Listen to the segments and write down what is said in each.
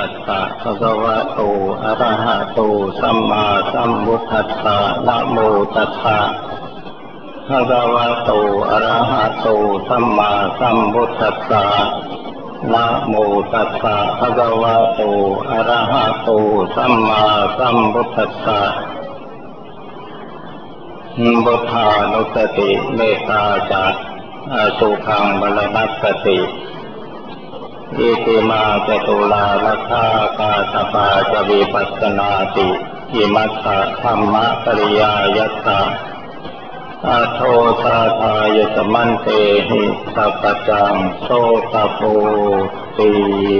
ตัสสะภะคะวะโตอะระหะโตสัมมาสัมพุทธัสสะนะโมตัสสะภะคะวะโตอะระหะโตสัมมาสัมพุทธัสสะนะโมตัสสะภะคะวะโตอะระหะโตสัมมาสัมพุทธัสสะพุทธานุสติเมตตาจะอาสุขังมรณสติอิติมาจตุลาลัคขาคาสปาจวิปัสสนาติอิมัสสะธัมมะปริยายัสสะอาโทสาทายสมันเตหิสัพพจังโสตโพติ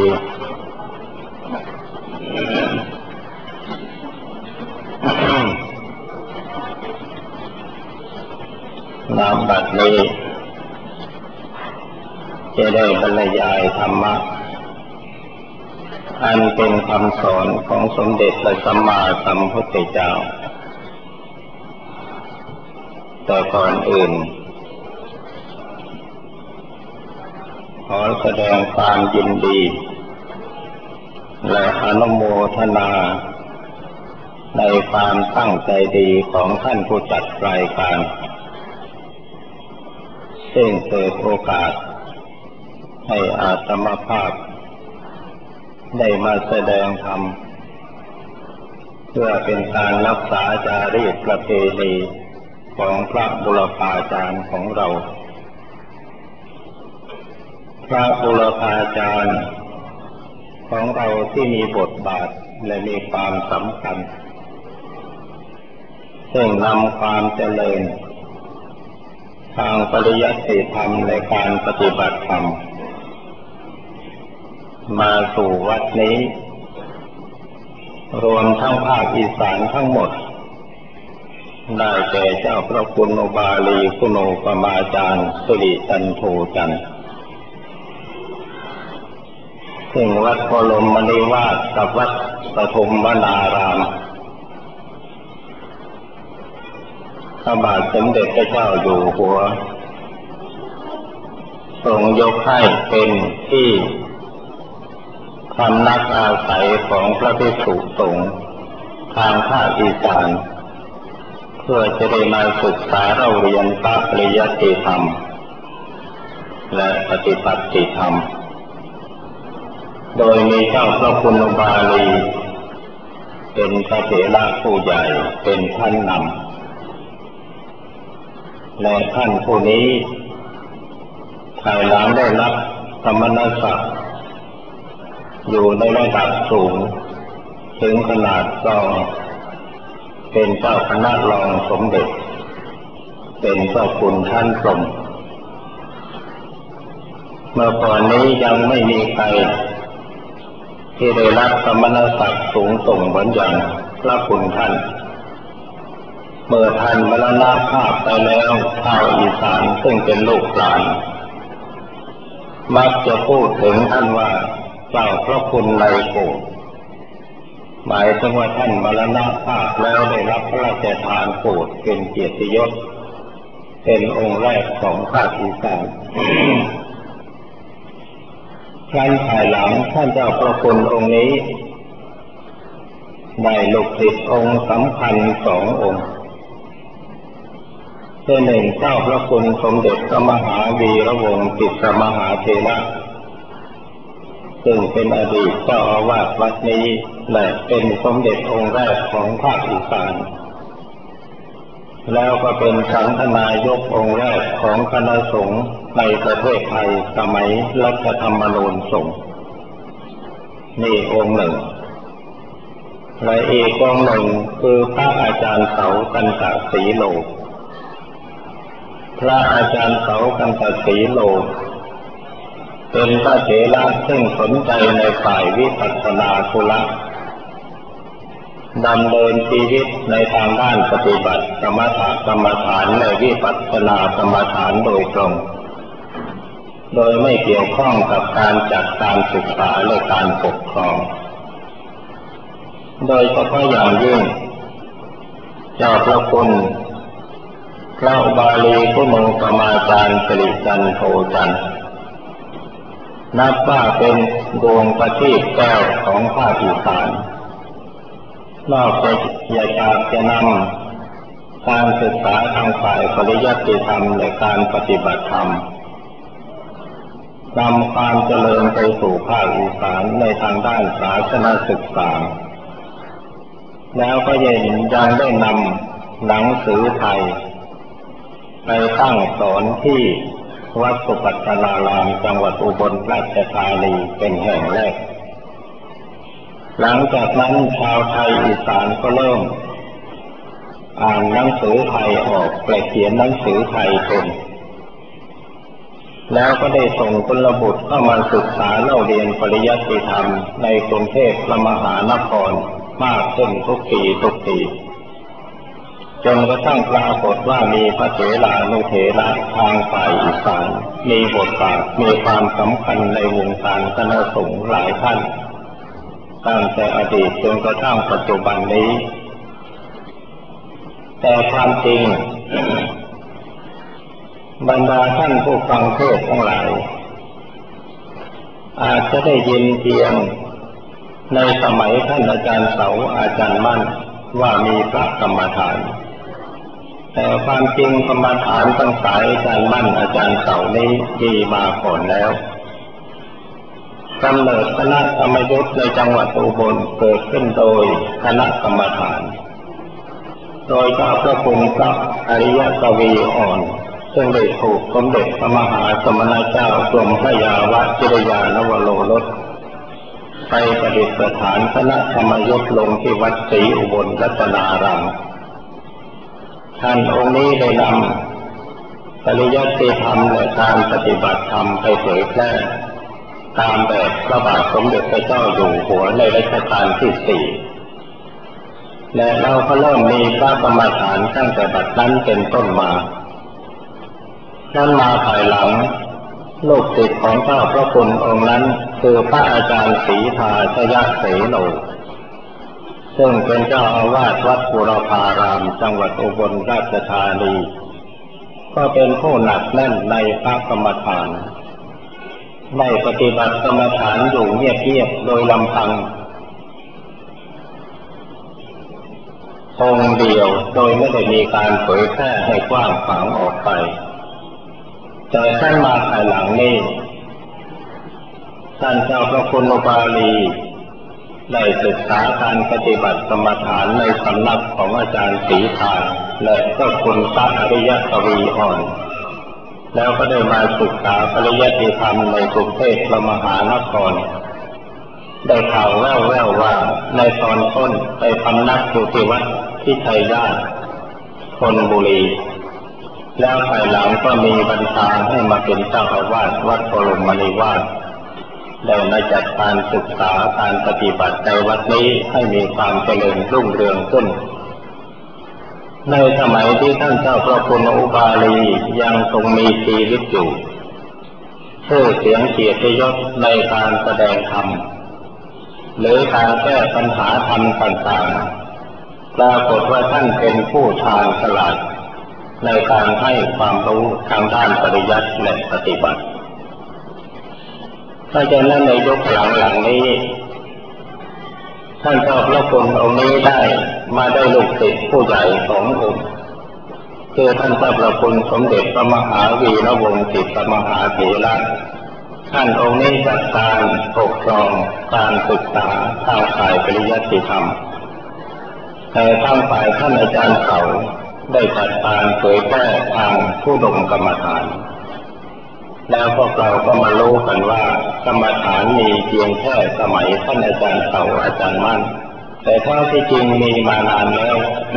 ณ บัดนี้จะได้บรรยายธรรมะอันเป็นคำสอนของสมเด็จพระสัมมาสัมพุทธเจ้าแต่ก่อนอื่นขอแสดงความยินดีและอนุโมทนาในความตั้งใจดีของท่านผู้จัดรายการซึ่งเปิดโอกาสให้อาตมาภาพได้มาแสดงธรรมเพื่อเป็นการรักษาจารีตประเพณีของพระบุรพาจารย์ของเราพระบุรพาจารย์ของเราที่มีบทบาทและมีความสำคัญซึ่งนำความเจริญทางปริยัติธรรมในการปฏิบัติธรรมมาสู่วัดนี้รวมทั้งภาคอีสานทั้งหมดได้แก่เจ้าพระคุณอุบาลีคุณูปมาจารย์สุริจันโทจันทร์ซึ่งวัดพรหมนิวาสกับวัดปฐมวนารามพระบาทสมเด็จพระเจ้าอยู่หัวทรงยกให้เป็นที่พำนักอาศัยของพระภิกษุสงฆ์ทางภาคอีสานเพื่อจะได้มาศึกษาเราเรียนพระปริยัติธรรมและปฏิบัติธรรมโดยมีเจ้าพระคุณอุบาลีเป็นพระเถระผู้ใหญ่เป็นท่านนำและท่านผู้นี้ภายหลังได้รับสมณศักดิ์อยู่ในระดับสูงถึงขนาดรองเป็นเจ้าคณะรองสมเด็จเป็นเจ้าคุณท่านพรหมเมื่อก่อนนี้ยังไม่มีใครที่ได้รับสมณศักดิ์สูงส่งเหมือนอย่างพระคุณท่านเมื่อท่านมรณภาพไปแล้วชาวอีสานซึ่งเป็นลูกหลานมักจะพูดถึงท่านว่าเจ้าพระคุณในโกฏหมายถึงว่าท่านมรณภาพแล้วได้รับพระราชทานโกฏเป็นเกียรติยศเป็นองค์แรกของภาคอีสานครั้นภายหลังท่านเจ้าพระคุณองค์นี้ได้ลูกศิษย์องค์สำคัญสององค์คือหนึ่งเจ้าพระคุณสมเด็จพระมหาวีระวงศ์ติสมหาเถระซึ่งเป็นอดีตเจ้าอาวาสวัดนี้และเป็นสมเด็จองค์แรกของภาคอีสานแล้วก็เป็นสังฆนายกองค์แรกของคณะสงฆ์ในประเทศไทยสมัยรัฐธรรมนูญสงฆ์นี่องค์หนึ่งและอีกองค์หนึ่งคือพระอาจารย์เสากันตศรีโลพระอาจารย์เสากันตศรีโลเป็นพระเถระซึ่งสนใจในฝ่ายวิปัสสนาธุระดำเนินชีวิตในทางด้านปฏิบัติสมถกรรมฐานและวิปัสสนากรรมฐานโดยตรงโดยไม่เกี่ยวข้องกับการจัดการศึกษาและการปกครองโดยเฉพาะอย่างยิ่งเจ้าพระคุณพระอุบาลีคุณูปมาจารย์สิริจันโทจันทร์นับว่าเป็นดวงประทีปแก้วของภาคอีสานนอกจากจะนำการศึกษาทางฝ่ายปริยัติธรรมและการปฏิบัติธรรมนำความเจริญไปสู่ภาคอีสานในทางด้านศาสนศึกษาแล้วก็ยังได้นำหนังสือไทยไปตั้งสอนที่วัดสุปัตตนารามจังหวัดอุบลราชธานีเป็นแห่งแรกหลังจากนั้นชาวไทยอีสานก็เริ่มอ่านหนังสือไทยออกและเขียนหนังสือไทยเป็นแล้วก็ได้ส่งกุลบุตรเข้ามาศึกษาเล่าเรียนปริยัติธรรมในกรุงเทพมหานครมากขึ้นทุกปีจนกระทั่งปรากฏว่ามีพระเถรานุเถระทางฝ่ายอีสานมีบทบาทมีความสำคัญในวงการคณะสงฆ์หลายท่านตั้งแต่อดีตจนกระทั่งปัจจุบันนี้แต่ความจริงบรรดาท่านผู้ฟังเทศน์ทั้งหลายอาจจะได้ยินเพียงในสมัยท่านอาจารย์เสาอาจารย์มั่นว่ามีพระกรรมฐานแต่ความจริงกรรมฐานตั้งสายอาจารย์มั่นอาจารย์เสานี้มีมาก่อนแล้วกำเนิดคณะธรรมยุทธ์ในจังหวัดอุบลเกิดขึ้นโดยคณะกรรมฐานโดยเจ้าพระคุณพระอริยกวีอ่อนซึ่งได้ถูกสมเด็จพระมหาสมณเจ้ากรมพระยาวชิรยานวโรรสไปประดิษฐานคณะธรรมยุทธ์ลงที่วัดศรีอุบลรัตนารามท่านองค์นี้ได้นำปริยัติธรรมและการปฏิบัติธรรมไปเผยแพร่ตามแบบพระบาทสมเด็จพระเจ้าอยู่หัวในรัชกาลที่ 4และเราก็เริ่มมีพระกรรมฐานตั้งแต่บัดนั้นเป็นต้นมาภายหลังลูกศิษย์ของเจ้าพระคุณองค์นั้นคือพระอาจารย์ศรีทาชยเสโนซึ่งเป็นเจ้าอาวาสวัดบุรพารามจังหวัดอุบลราชธานีก็เป็นผู้หนักแน่นในพระกรรมฐานได้ปฏิบัติกรรมฐานอยู่เงียบๆโดยลำพังองค์เดียวโดยไม่ได้มีการเผยแพร่ให้กว้างขวางออกไปแต่ท่านมาภายหลังนี้ท่านเจ้าพระคุณอุบาลีได้ศึกษาการปฏิบัติกรรมฐานในสำนักของอาจารย์ศรีทาและก็คุณพระอริยกวีอ่อนแล้วก็ได้มาศึกษาปริยัติธรรมในกรุงเทพมหานครได้ข่าวแว่วๆว่าในตอนต้นไปพำนักอยู่ที่วัดที่ชัยญาติธนบุรีแล้วภายหลังก็มีบัญชาให้มาเป็นเจ้าอาวาสวัดบรมนิวาสได้มาจัดการศึกษาการปฏิบัติในวัดนี้ให้มีความเจริญรุ่งเรืองขึ้นในสมัยที่ท่านเจ้าพระคุณอุบาลียังทรงมีชีวิตอยู่ชื่อเสียงเกียรติยศในการแสดงธรรมหรือการแก้ปัญหาธรรมต่างๆปรากฏว่าท่านเป็นผู้ชาญฉลาดในการให้ความรู้ทางด้านปริยัติและปฏิบัติเพราะฉะนั้นในยุคหลังๆนี้ท่านเจ้าพระคุณองค์นี้ได้ลูกศิษย์ผู้ใหญ่2 องค์คือท่านเจ้าพระคุณสมเด็จพระมหาวีระวงศ์สิทธิมหาเถระท่านองค์นี้จัดการปกครองการศึกษาทางฝ่ายปริยัติธรรมแต่ทางฝ่ายท่านอาจารย์เสาได้จัดการเผยแพร่ทางผู้ดมกรรมฐานแล้วพวกเราก็มารู้กันว่ากรรมฐานมีเพียงแค่สมัยท่านอาจารย์เสาอาจารย์มั่นแต่แท้ที่จริงมีมานานแล้ว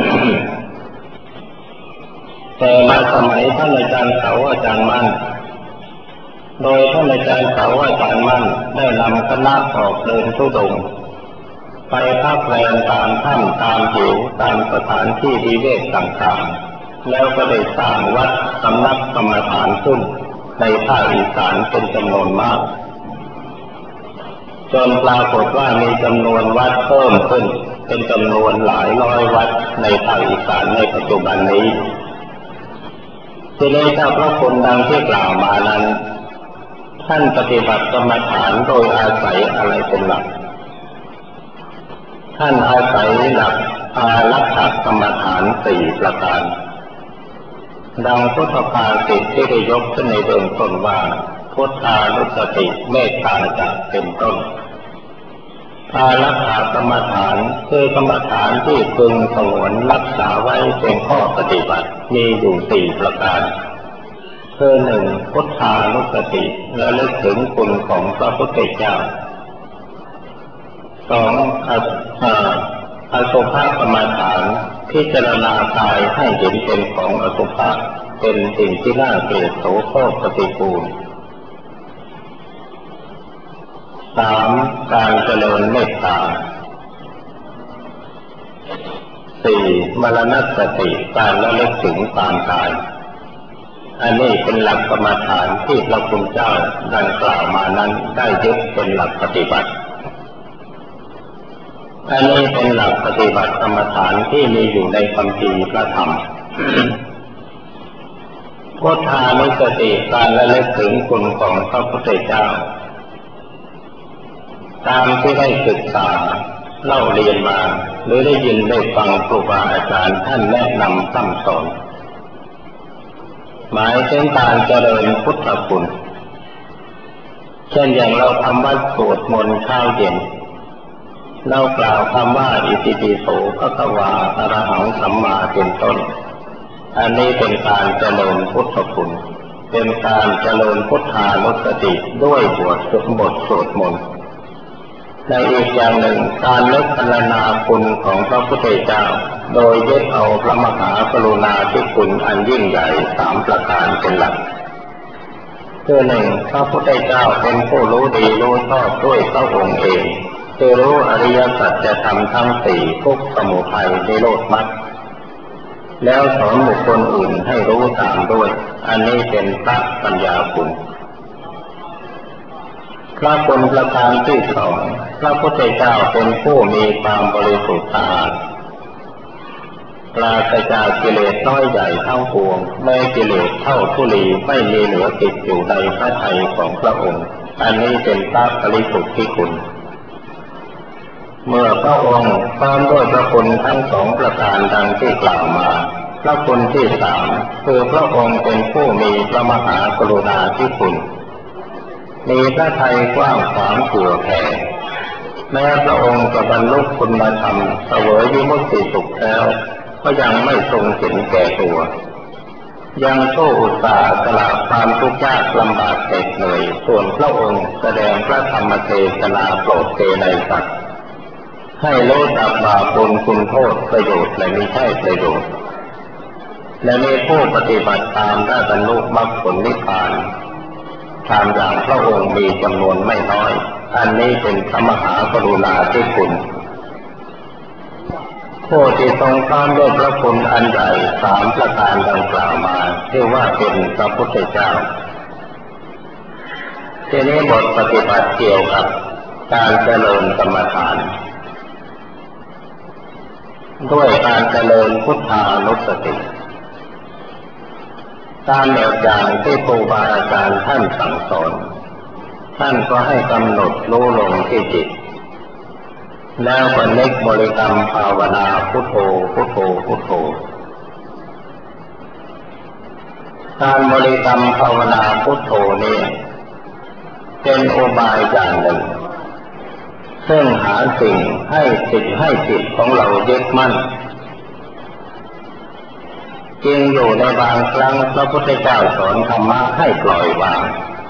แต่มาสมัยท่านอาจารย์เสาอาจารย์มั่นโดยท่านอาจารย์เสาอาจารย์มั่นได้นำคณะออกเดินธุดงค์ไปพักแรมตามถ้ำตามหิวตามสถานที่วิเวกต่างๆแล้วก็ได้สร้างวัดสำนักกรรมฐานขึ้นในภาคอีสานเป็นจำนวนมากจนปรากฏว่ามีจำนวนวัดเพิ่มขึ้นเป็นจำนวนหลายร้อยวัดในภาคอีสานในปัจจุบันนี้ที่ได้เจ้าพระคุณดังที่กล่าวมานั้นท่านปฏิบัติกรรมฐานโดยอาศัยอะไรเป็นหลักท่านอาศัยหลักอารักขกรรมฐาน4ประการดังพุทธภาษิตที่ได้ยกขึ้นในเบื้องต้นว่าพุทธานุสติเมตตาจะเป็นต้นอารักขกรรมฐานคือกรรมฐานที่พึงสงวนรักษาไว้เป็นข้อปฏิบัติมีอยู่4ประการคือ 1. พุทธานุสติระลึกถึงคุณของพระพุทธเจ้า 2. อสุภกรรมฐานพิจารณากายให้เห็นเป็นของอสุภะเป็นสิ่งที่น่าเกลียดโสโครกปฏิกูล 3. การเจริญเมตตา 4. มรณสติการระลึกถึงความตายอันนี้เป็นหลักกรรมฐานที่พระพุทธเจ้าดังกล่าวมานั้นได้ยึดเป็นหลักปฏิบัติอันนี้เป็นหลักปฏิบัติกรรมฐานที่มีอยู่ในคัมภีร์พระธรรม พุทธานุสติการระลึกถึงคุณของพระพุทธเจ้าตามที่ได้ศึกษาเล่าเรียนมาหรือได้ยินได้ฟังครูบาอาจารย์ท่านแนะนำสั่งสอนหมายถึงการเจริญพุทธคุณเช่นอย่างเราทำวัดสวดมนต์เช้าเย็นเรากล่าวคำว่าอิติปิโสภะคะวาอะระหังสัมมาเป็นต้นอันนี้เป็นการเจริญพุทธคุณเป็นการเจริญพุทธานุสติด้วยบทสวดมนต์ในอีกอย่างหนึ่งการนึกพรรณนาคุณของพระพุทธเจ้าโดยยึดเอาพระมหากรุณาธิคุณอันยิ่งใหญ่3ประการเป็นหลักคือ 1. พระพุทธเจ้าเป็นผู้รู้ดีรู้ชอบด้วยพระองค์เองคือรู้อริยสัจธรรมทั้ง4ทุกข์สมุทัยนิโรธมรรคแล้วสอนบุคคลอื่นให้รู้ตามด้วยอันนี้เป็นพระปัญญาคุณพระคุณประการที่ 2พระพุทธเจ้าเป็นผู้มีความบริสุทธิ์สะอาดปราศจากกิเลสน้อยใหญ่ทั้งปวงไม่กิเลสเท่าธุลีไม่มีเหลือติดอยู่ในพระทัยของพระองค์อันนี้เป็นพระบริสุทธิ์ที่คุณเมื่อพระองค์พร้อมด้วยพระคุณทั้ง2ประการดังที่กล่าวมาพระคุณที่ 3คือพระองค์เป็นผู้มีพระมหากรุณาธิคุณมีพระทัยกว้างขวางเผื่อแผ่แม้พระองค์จะบรรลุคุณธรรมเสวยวิมุตติสุขแล้วก็ยังไม่ทรงเห็นแก่ตัวยังโชอุตสาห์สละความทุกข์ยากลำบากเหน็ดเหนื่อยส่วนพระองค์แสดงพระธรรมเทศนาโปรดเทในสัตว์ให้รู้จักบาปบุญคุณโทษประโยชน์และมิใช่ประโยชน์และมีผู้ปฏิบัติตามได้บรรลุมรรคผลนิพพานตามอย่างพระองค์มีจำนวนไม่น้อยอันนี้เป็นพระมหากรุณาธิคุณผู้ที่ทรงพร้อมด้วยพระคุณอันใหญ่3ประการดังกล่าวมาที่ว่าเป็นพระพุทธเจ้าทีนี้บทปฏิบัติเกี่ยวกับการเจริญกรรมฐานด้วยการเจริญพุทธานุสติตามแนวอย่างที่ครูบาอาจารย์ท่านสั่งสอนท่านก็ให้กำหนดรู้ลงที่จิตแล้วก็นึกบริกรรมภาวนาพุทโธพุทโธพุทโธการบริกรรมภาวนาพุทโธนี้เป็นอุบายอย่างหนึ่งซึ่งหาสิ่งให้จิตของเรายึดมั่นจริงอยู่ในบางครั้งพระพุทธเจ้าสอนธรรมะให้ปล่อยวาง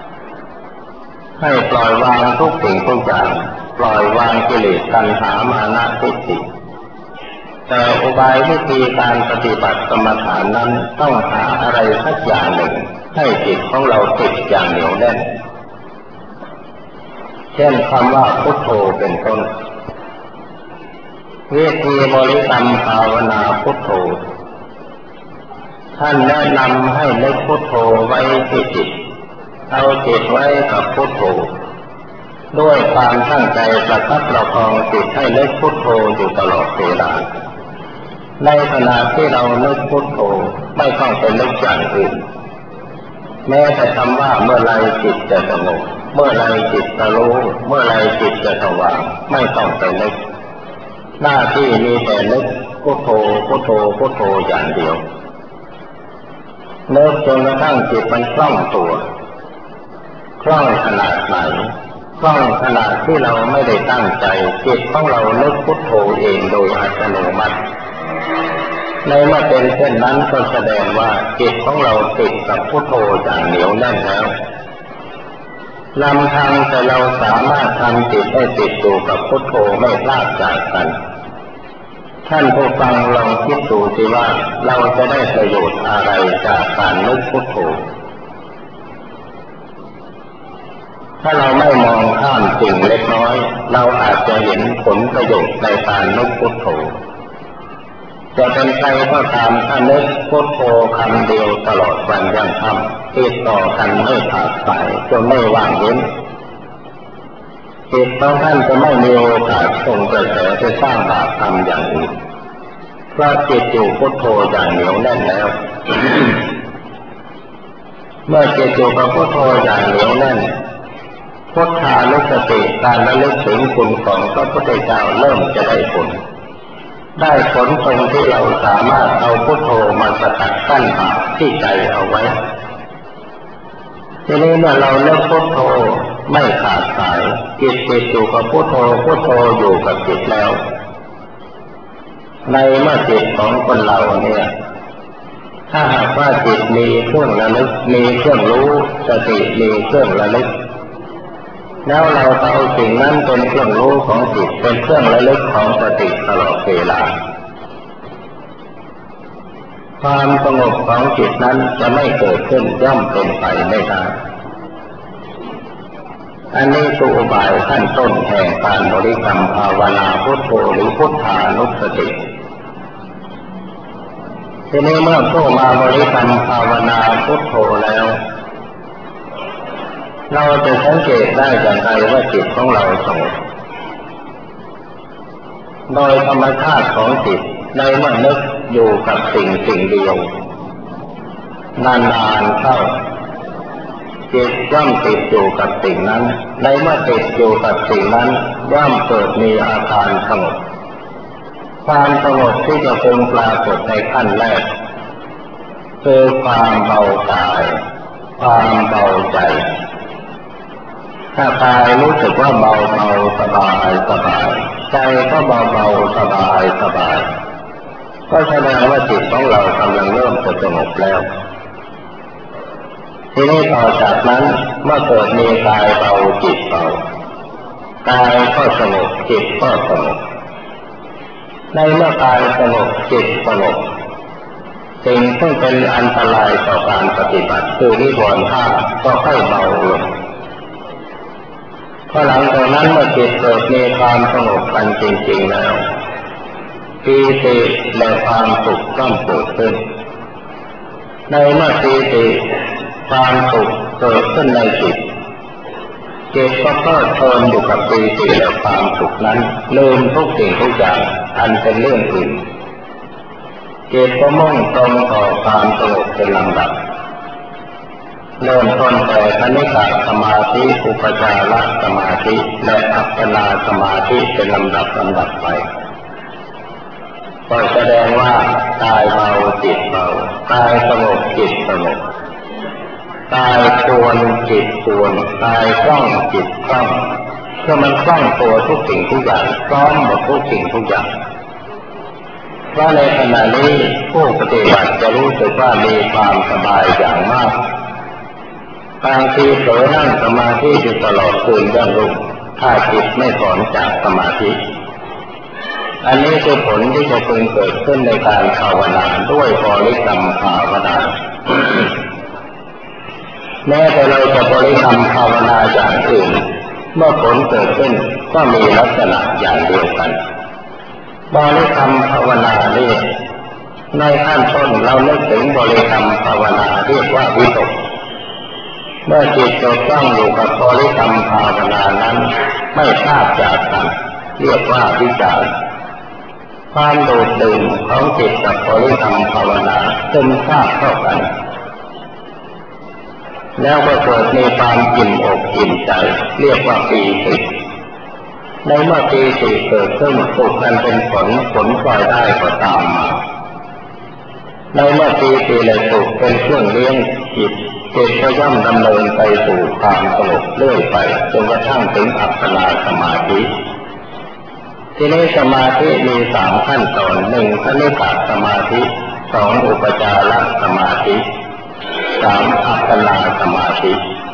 ทุกสิ่งทุกอย่างปล่อยวางกิเลสตัณหามานะทิฏฐิแต่อุบายวิธีการปฏิบัติกรรมฐานนั้นต้องหาอะไรสักอย่างหนึ่งให้จิตของเราติดอย่างเหนียวแน่นเช่นคำว่าพุทโธเป็นต้นวิธีบริกรรมภาวนาพุทโธท่านแนะนำให้นึกพุทโธไว้ที่จิตเอาจิตไว้กับพุทโธด้วยความตั้งใจประคับประคองจิตให้นึกพุทโธอยู่ตลอดเวลาในขณะที่เรานึกพุทโธไม่ต้องไปนึกอย่างอื่นแม้แต่คำว่าเมื่อไรจิตจะสงบเมื่อไรจิตจะรู้เมื่อไรจิตจะสว่างไม่ต้องไปนึกหน้าที่มีแต่นึกพุทโธพุทโธพุทโธอย่างเดียวนึกจนกระทั่งจิตมันคล่องตัวคล่องขนาดไหนคล่องขนาดที่เราไม่ได้ตั้งใจจิตของเรานึกพุทโธเองโดยอัตโนมัติในเมื่อเป็นเช่นนั้นก็แสดงว่าจิตของเราติดกับพุทโธอย่างเหนียวแน่นแล้วลำพังแต่เราสามารถทำจิตให้ติดอยู่กับพุทโธไม่พลาดจากกันท่านผู้ฟังลองคิดดูสิว่าเราจะได้ประโยชน์อะไรจากการนึกพุทโธถ้าเราไม่มองข้ามสิ่งเล็กน้อยเราอาจจะเห็นผลประโยชน์ในการนึกพุทโธจะเป็นใครก็ตามถ้านึกพุทโธคำเดียวตลอดวันยังค่ำติดต่อกันไม่ขาดสายจนไม่ว่างเว้นจิตของท่านจะไม่มีโอกาสส่งกระแสไปสร้างบาปกรรมอย่างอื่นเพราะจิตอยู่พุทโธอย่างเหนียวแน่นแล้ว เมื่อจิตอยู่กับพุทโธอย่างเหนียวแน่นพุทธานุสติการระลึกถึงคุณของพระพุทธเจ้าเริ่มจะได้ผลตรงที่เราสามารถเอาพุทโธมาสกัดกั้นบาปที่ใจเอาไว้ทีนี้เมื่อเราเลิกพุทโธไม่ขาดสายจิตติดอยู่กับพุทโธพุทโธอยู่กับจิตแล้วในเมื่อจิตของคนเราเนี่ยถ้าหากว่าจิตมีเครื่องระลึกมีเครื่องรู้สติมีเครื่องระลึกแล้วเราเอาสิ่งนั้นเป็นเครื่องรู้ของจิตเป็นเครื่องระลึกของสติตลอดเวลาความสงบของจิตนั้นจะไม่เกิดขึ้นย่อมเป็นไปไม่ได้อันนี้คืออุบายขั้นต้นแห่งการบริกรรมภาวนาพุทโธหรือพุทธานุสติทีนี้เมื่อผู้มาบริกรรมภาวนาพุทโธแล้วเราจะสังเกตได้อย่างไรว่าจิตของเราสงบโดยธรรมชาติของจิตในเมื่อนึกอยู่กับสิ่งเดียวนานๆเข้าจิตย่อมติดอยู่กับสิ่งนั้นในเมื่อติดอยู่กับสิ่งนั้นย่อมเกิดมีอาการสงบความสงบที่จะพึงปรากฏในขั้นแรกคือความเบากายความเบาใจถ้ากายรู้สึกว่าเบาสบายใจก็เบาสบายก็แสดงว่าจิตของเรากำลังเริ่มจะสงบแล้วทีนี้ต่อจากนั้นเมื่อเกิดมีกายเบาจิตเบากายก็สงบจิตก็สงบในเมื่อกายสงบจิตสงบสิ่งที่เป็นอันตรายต่อการปฏิบัติคือนิวรณ์ห้าก็ค่อยเบาลงพอหลังจากนั้นเมื่อจิตเกิดมีความสงบกันจริงๆแล้วปีติและความสุขก็เกิดขึ้นในเมื่อปีติความสุขเกิดขึ้นในจิตก็เพลิดเพลินอยู่กับปีติและความสุขนั้นลืมทุกสิ่งทุกอย่างอันเป็นเรื่องอื่นจิตก็มุ่งตรงต่อความสงบเป็นลำดับเริ่มต้นแต่คณิกะสมาธิอุปจารสมาธิและอัปปนาสมาธิเป็นลำดับไปก็แสดงว่ากายเบาจิตเบากายสงบจิตสงบกายควรจิตควรกายคล่องจิตคล่องเพื่อมันคล่องตัวทุกสิ่งทุกอย่างพร้อมหมดทุกสิ่งทุกอย่างเพราะในขณะนี้ผู้ปฏิบัติจะรู้สึกว่ามีความสบายอย่างมากบางทีเผลอนั่งสมาธิอยู่ตลอดคืนยังรุ่งถ้าจิตไม่ถอนจากสมาธิอันนี้คือผลที่จะพึงเกิดขึ้นในการภาวนาด้วยบริกรรมภาวนาแม้แต่เราจะบริกรรมภาวนาอย่างอื่นเมื่อผลเกิดขึ้นก็มีลักษณะอย่างเดียวกันบริกรรมภาวนานี่ในขั้นต้นเรานึกถึงบริกรรมภาวนาเรียกว่าวิตกเมื่อจิตจดจ้องอยู่กับบริกรรมภาวนานั้นไม่พลาดจากกันเรียกว่าวิจารความโดดเด่นของจิตกับบริกรรมภาวนาเป็นทราบเท่ากันแล้วก็เกิดมีความอิ่มอกอิ่มใจเรียกว่าปีติในเมื่อปีติเกิดขึ้นสุขนั้นเป็นผลพลอยได้ก็ตามมาในเมื่อปีติและสุขเป็นเครื่องเลี้ยงจิตก็ย่อมดำเนินไปสู่ความสงบเรื่อยไปจนกระทั่งถึงอัปปนาสมาธิทีนี้สมาธิมี3ขั้นตอน1คณิกะสมาธิ2อุปจารสมาธิ3อัปปนาสมาธิ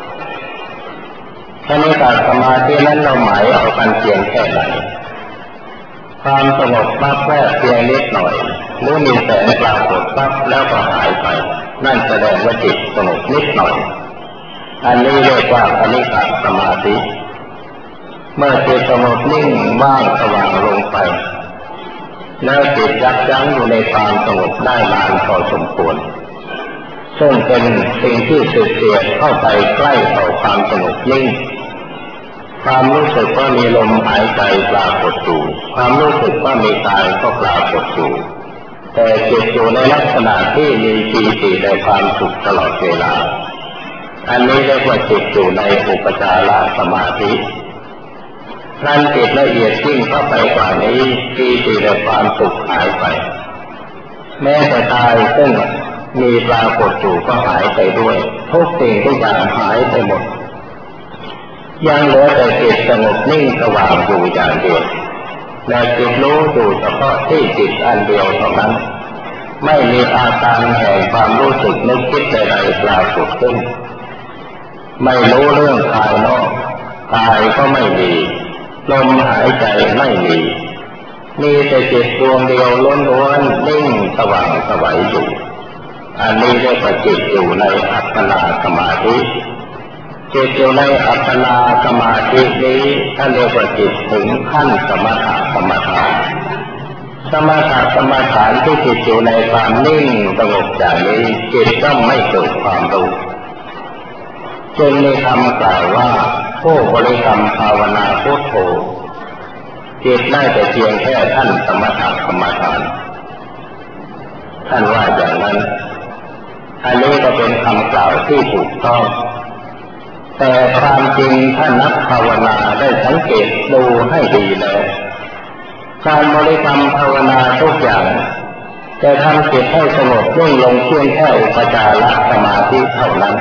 คณิกะสมาธินั้นเราหมายเอากันเพียงแค่ไหนความสงบปั๊บแวบเพียงนิดหน่อยหรือมีแสงปรากฏปั๊บแล้วก็หายไปนั่นแสดงว่าจิตสงบนิดหน่อยอันนี้เรียกว่าคณิกะสมาธิเมื่อจิตสงบนิ่งว่างสว่างลงไปแล้วจิตยับยั้งอยู่ในความสงบได้นานพอสมควรซึ่งเป็นสิ่งที่สืบเสียดเข้าไปใกล้ต่อความสงบนิ่งความรู้สึกว่ามีลมหายใจปรากฏอยู่ความรู้สึกว่ามีกายก็ปรากฏอยู่แต่จิตอยู่ในลักษณะที่มีปีติในความสุขตลอดเวลาอันนี้เรียกว่าจิตอยู่ในอุปจารสมาธินั่นจิตละเอียดยิ่งเข้าไปกว่านี้ปีติในความสุขหายไปแม้แต่กายซึ่งมีปรากฏอยู่ก็หายไปด้วยทุกสิ่งทุกอย่างหายไปหมดยังเหลือแต่จิตสงบนิ่งสว่างอยู่อย่างเดียวและจิตรู้อยู่เฉพาะที่จิตอันเดียวเท่านั้นไม่มีอาการแห่งความรู้สึกนึกคิดใดๆปรากฏขึ้นไม่รู้เรื่องภายนอกกายก็ไม่มีลมหายใจไม่มีแต่จิตดวงเดียวล้วนๆนิ่งสว่างไสวอยู่อันนี้เรียกว่าจิตอยู่ในอัปปนาสมาธิจิตอยู่ในอัปปนาสมาธินี้ท่านเรียกว่าจิตถึงขั้นสมถะกรรมฐานสมถะกรรมฐานที่จิตอยู่ในความนิ่งสงบอย่างนี้จิตย่อมไม่เกิดความรู้จึงมีคำกล่าวว่าผู้บริกรรมภาวนาพุทโธจิตได้แต่เพียงแค่ขั้นสมถะกรรมฐานท่านว่าอย่างนั้นอันนี้ก็เป็นคำกล่าวที่ถูกต้องแต่ความจริงถ้านักภาวนาได้สังเกตดูให้ดีแล้วการบริกรรมภาวนาทุกอย่างจะทำจิตให้สงบนิ่งลงเพียงแค่อุปจารสมาธิเท่านั้น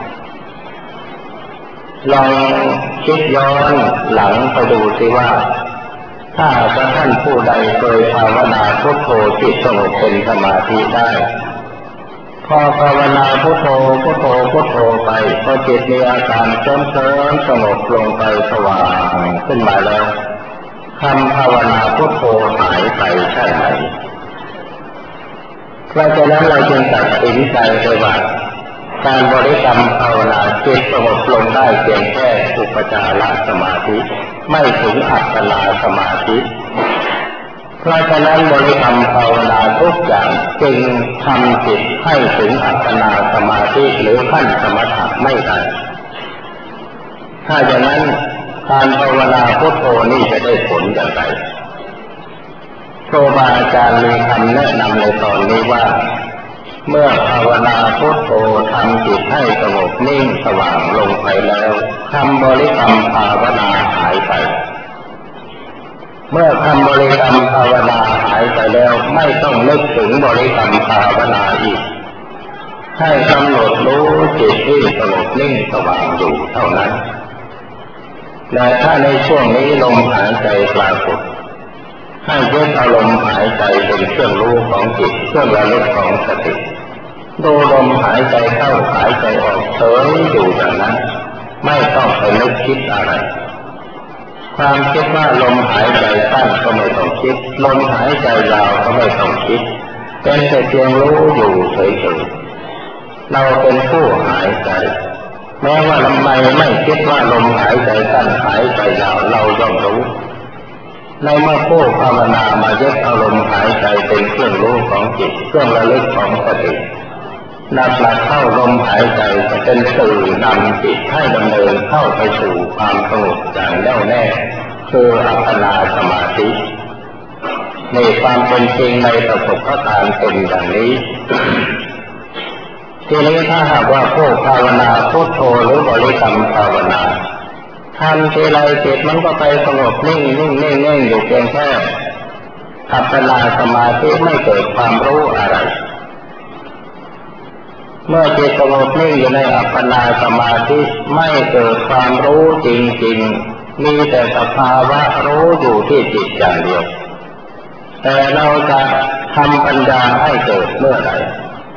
ลองคิดย้อนหลังไปดูสิว่าถ้าท่านผู้ใดเคยภาวนาพุทโธจิตสงบเป็นสมาธิได้พอภาวนาพุทโธพุทโธพุทโธไปพอจิตมีอาการเคลิ้มสงบลงไปสว่างขึ้นมาแล้วคำภาวนาพุทโธหายไปใช่ไหมเพราะฉะนั้นเราจึงตัดสินใจเลยว่าการบริกรรมภาวนาจิตสงบลงได้เพียงแค่อุปจารสมาธิไม่ถึงอัปปนาสมาธิเพราะฉะนั้นบริกรรมภาวนาทุกอย่างจึงทำจิตให้ถึงอัปปนาสมาธิหรือขั้นสมถะไม่ได้ถ้าอย่างนั้นการภาวนาพุทโธนี่จะได้ผลอย่างไรครูบาอาจารย์มีคำแนะนำในตอนนี้ว่าเมื่อภาวนาพุทโธทำจิตให้สงบนิ่งสว่างลงไปแล้วคำบริกรรมภาวนาหายไปเมื่อคำบริกรรมภาวนาหายไปแล้วไม่ต้องนึกถึงบริกรรมภาวนาอีกให้กำหนดรู้จิตที่สงบนิ่งสว่างอยู่เท่านั้นและถ้าในช่วงนี้ลมหายใจปรากฏให้ยึดอารมณ์หายใจเป็นเครื่องรู้ของจิตเครื่องระลึกของสติดูลมหายใจเข้าหายใจออกเฉยอยู่อย่างนั้นไม่ต้องไปนึกคิดอะไรความคิดว่าลมหายใจสั้นก็ไม่ต้องคิดลมหายใจยาวก็ไม่ต้องคิดเป็นแต่เพียงรู้อยู่เฉยๆเราเป็นผู้หายใจแม้ว่าทำไมไม่คิดว่าลมหายใจสั้นหายใจยาวเราย่อมรู้ในเมื่อผู้ภาวนามายึดอารมณ์หายใจเป็นเครื่องรู้ของจิตเครื่องระลึกของสตินับหลักเข้าลมหายใจจะเป็นสื่อนำจิตให้ดำเนินเข้าไปสู่ความสงบอย่างแน่วแน่คืออัปปนาสมาธิในความเป็นจริงในประสบการณ์เป็นอย่างนี้ทีนี้ถ้าหากว่าผู้ภาวนาพุทโธหรือบริกรรมภาวนาทำทีไรจิตมันก็ไปสงบนิ่งอยู่เพียงแค่อัปปนาสมาธิไม่เกิดความรู้อะไรเมื่อจิตสงบนิ่งอยู่ในอัปปนาสมาธิไม่เกิดความรู้จริงๆมีแต่สภาวะรู้อยู่ที่จิตอย่างเดียวแต่เราจะทำปัญญาให้เกิดเมื่อไหร่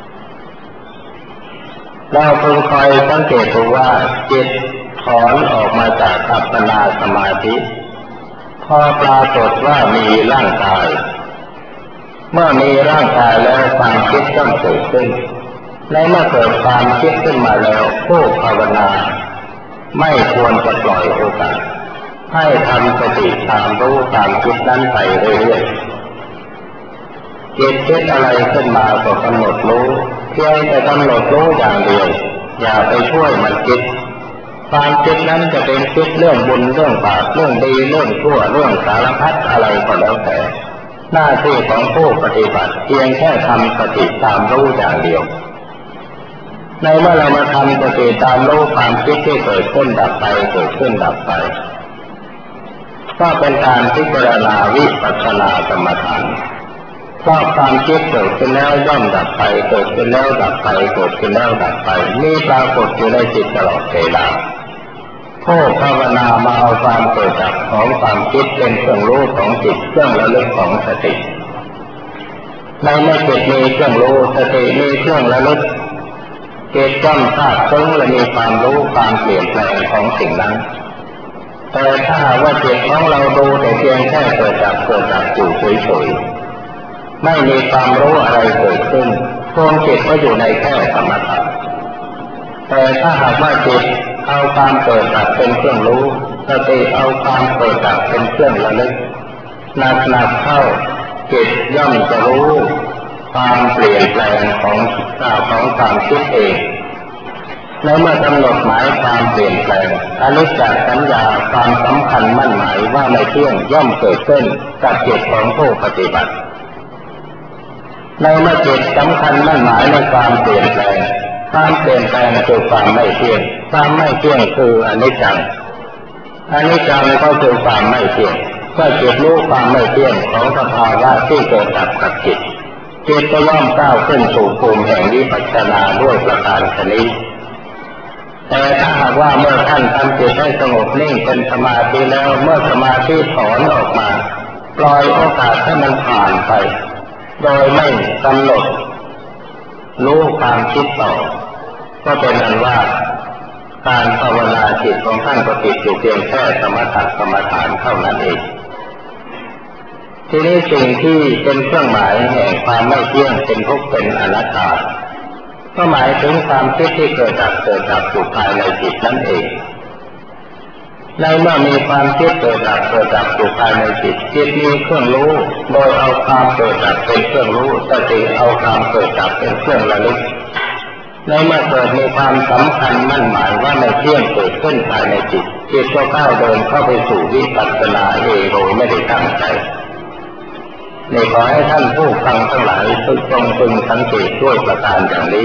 เราเพิ่งคอยสังเกตดูว่าจิตถอนออกมาจากอัปปนาสมาธิพอปรากฏว่ามีร่างกายเมื่อมีร่างกายแล้วความคิดต้องเกิดขึ้นในเมื่อเกิดความคิดขึ้นมาแล้วผู้ภาวนาไม่ควรจะปล่อยโอกาสให้ทำสติตามรู้ตามคิดนั้นไปเรื่อยๆจิตคิดอะไรขึ้นมาก็กำหนดรู้เพียงแต่กำหนดรู้อย่างเดียวอย่าไปช่วยมันคิดความคิดนั้นจะเป็นคิดเรื่องบุญเรื่องบาปเรื่องดีเรื่องชั่วเรื่องสารพัดอะไรก็แล้วแต่หน้าที่ของผู้ปฏิบัติเพียงแค่ทำสติตามรู้อย่างเดียวในเมื่อเรามาทำสติตามรู้ความคิดที่เกิดขึ้นดับไปเกิดขึ้นดับไปก็เป็นการพิจารณาวิปัสสนากรรมฐานเพราะความคิดเกิดขึ้นแล้วย่อมดับไปเกิดขึ้นแล้วดับไปเกิดขึ้นแล้วดับไปมีปรากฏอยู่ในจิตตลอดเวลาผู้ภาวนามาเอาความเกิดดับของความคิดเป็นเครื่องรู้ของจิตเครื่องระลึกของสติในเมื่อจิตมีเครื่องรู้สติมีเครื่องระลึกจิตย่อมทราบซึ้งและมีความรู้ความเปลี่ยนแปลงของสิ่งนั้นแต่ถ้าว่าจิตของเราดูแต่เพียงแค่เกิดดับอยู่เฉยๆไม่มีความรู้อะไรเกิดขึ้นดวงจิตก็อยู่ในแค่สมถะแต่ถ้าหากว่าจิตเอาความเกิดดับเป็นเครื่องรู้สติเอาความเกิดดับเป็นเครื่องระลึกหนักเข้าจิตย่อมจะรู้ความเปลี่ยนแปลงของความคิดเองและเมื่อกำหนดหมายความเปลี่ยนแปลงอนิจจสัญญาความสำคัญมั่นหมายว่าไม่เที่ยงย่อมเกิดขึ้นกับจิตของผู้ปฏิบัติในเมื่อจิตสำคัญมั่นหมายในความเปลี่ยนแปลงความเปลี่ยนแปลงคือความไม่เที่ยงความไม่เที่ยงคืออนิจจังก็คือความไม่เที่ยงเมื่อจิตรู้ความไม่เที่ยงของสภาวะที่เกิดดับกับจิตก็ย่อมก้าวขึ้นสู่ภูมิแห่งวิปัสสนาด้วยประการชนิดแต่ถ้าหากว่าเมื่อท่านทำจิตให้สงบนิ่งเป็นสมาธิแล้วเมื่อสมาธิถอนออกมาปล่อยโอกาสให้มันผ่านไปโดยไม่กำหนดรู้ความคิดต่อก็เป็นอันว่าการภาวนาจิตของท่านก็ติดอยู่เพียงแค่สมถะกรรมฐานเท่านั้นเองทีนี้สิ่งที่เป็นเครื่องหมายแห่งความไม่เที่ยงเป็นทุกข์เป็นอนัตตาก็หมายถึงความคิดที่เกิดดับอยู่ภายในจิตนั่นเองในเมื่อมีความคิดเกิดดับอยู่ภายในจิตมีเครื่องรู้โดยเอาความเกิดดับเป็นเครื่องรู้สติเอาความเกิดดับเป็นเครื่องระลึกในเมื่อเกิดมีความสำคัญมั่นหมายว่าไม่เที่ยงเกิดขึ้นภายในจิตก็ก้าวเดินเข้าไปสู่วิปัสสนาเองโดยไม่ได้ตั้งใจในขอให้ท่านผู้ฟังทั้งหลายพึงสังเกตด้วยประการอย่างนี้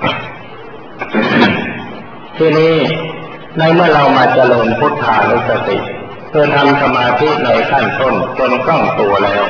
ทีนี้ในเมื่อเรามาเจริญพุทธานุสติเพื่อทำสมาธิในขั้นต้นจนคล่องตัวแล้ว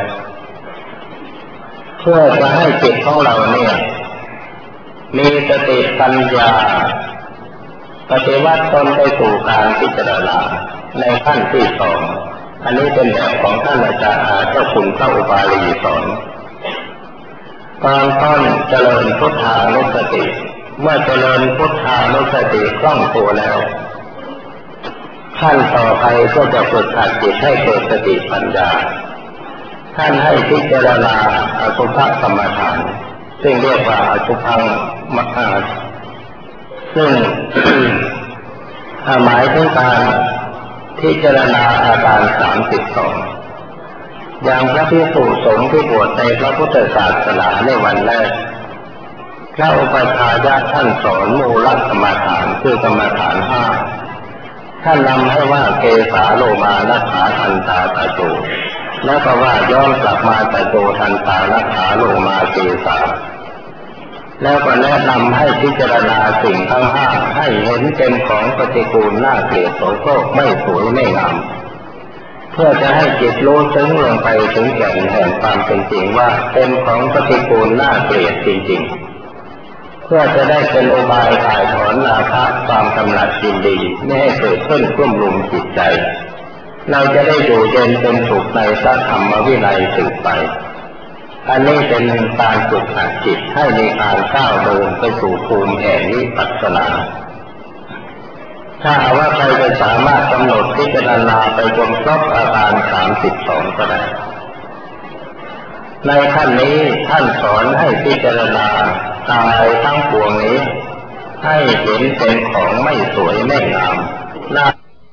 เพื่อจะให้จิตของเราเนี่ยมีสติปัญญาปฏิวัติตนไปสู่การพิจารณาในขั้นที่สองอันนี้เป็นแบบของท่านอาจารย์เจ้าคุณพระอุบาลีสอนตอนต้นเจริญพุทธานุสติเมื่อเจริญพุทธานุสติคล่องตัวแล้วขั้นต่อไปก็จะฝึกหัดจิตให้เกิดสติปัญญาท่านให้พิจารณาอสุภกรรมฐานซึ่งเรียกว่าอสุภังมัคคะซึ่ง หมายถึงการพิจารณาอาการ32อย่างพระภิกษุสงฆ์ที่บวชในพระพุทธศาสนาในวันแรกพระอุปัฏฐายะท่านสอนมูลกรรมฐานคือกรรมฐาน5ท่านนำให้ว่าเกสาโลมานัสขาทันตาตะโจแล้วก็ว่าย้อนกลับมาตะโจทันตานัสขาโลมาเกสาแล้วก็แนะนำให้พิจารณาสิ่งทั้งห้าให้เห็นเป็นของปฏิกูลน่าเกลียดโสโครกไม่สวยไม่งามเพื่อจะให้จิตรู้ซึ้งลงไปถึงแก่นแห่งความเป็นจริงว่าเป็นของปฏิกูลน่าเกลียดจริงๆเพื่อจะได้เป็นอุบายถ่ายถอนราคะความกำหนัดยินดีไม่ให้เกิดขึ้นกลุ่มรุมจิตใจเราจะได้อยู่เย็นเป็นสุขในพระธรรมวินัยสืบไปอันนี้เป็นการฝึกหัดจิตให้มีการก้าวเดินไปสู่ภูมิแห่งวิปัสสนาถ้าว่าใครจะสามารถกำหนดพิจารณาไปจนครบอาการ32ก็ได้ในขั้นนี้ท่านสอนให้พิจารณากายทั้งปวงนี้ให้เห็นเป็นของไม่สวยไม่งามน่า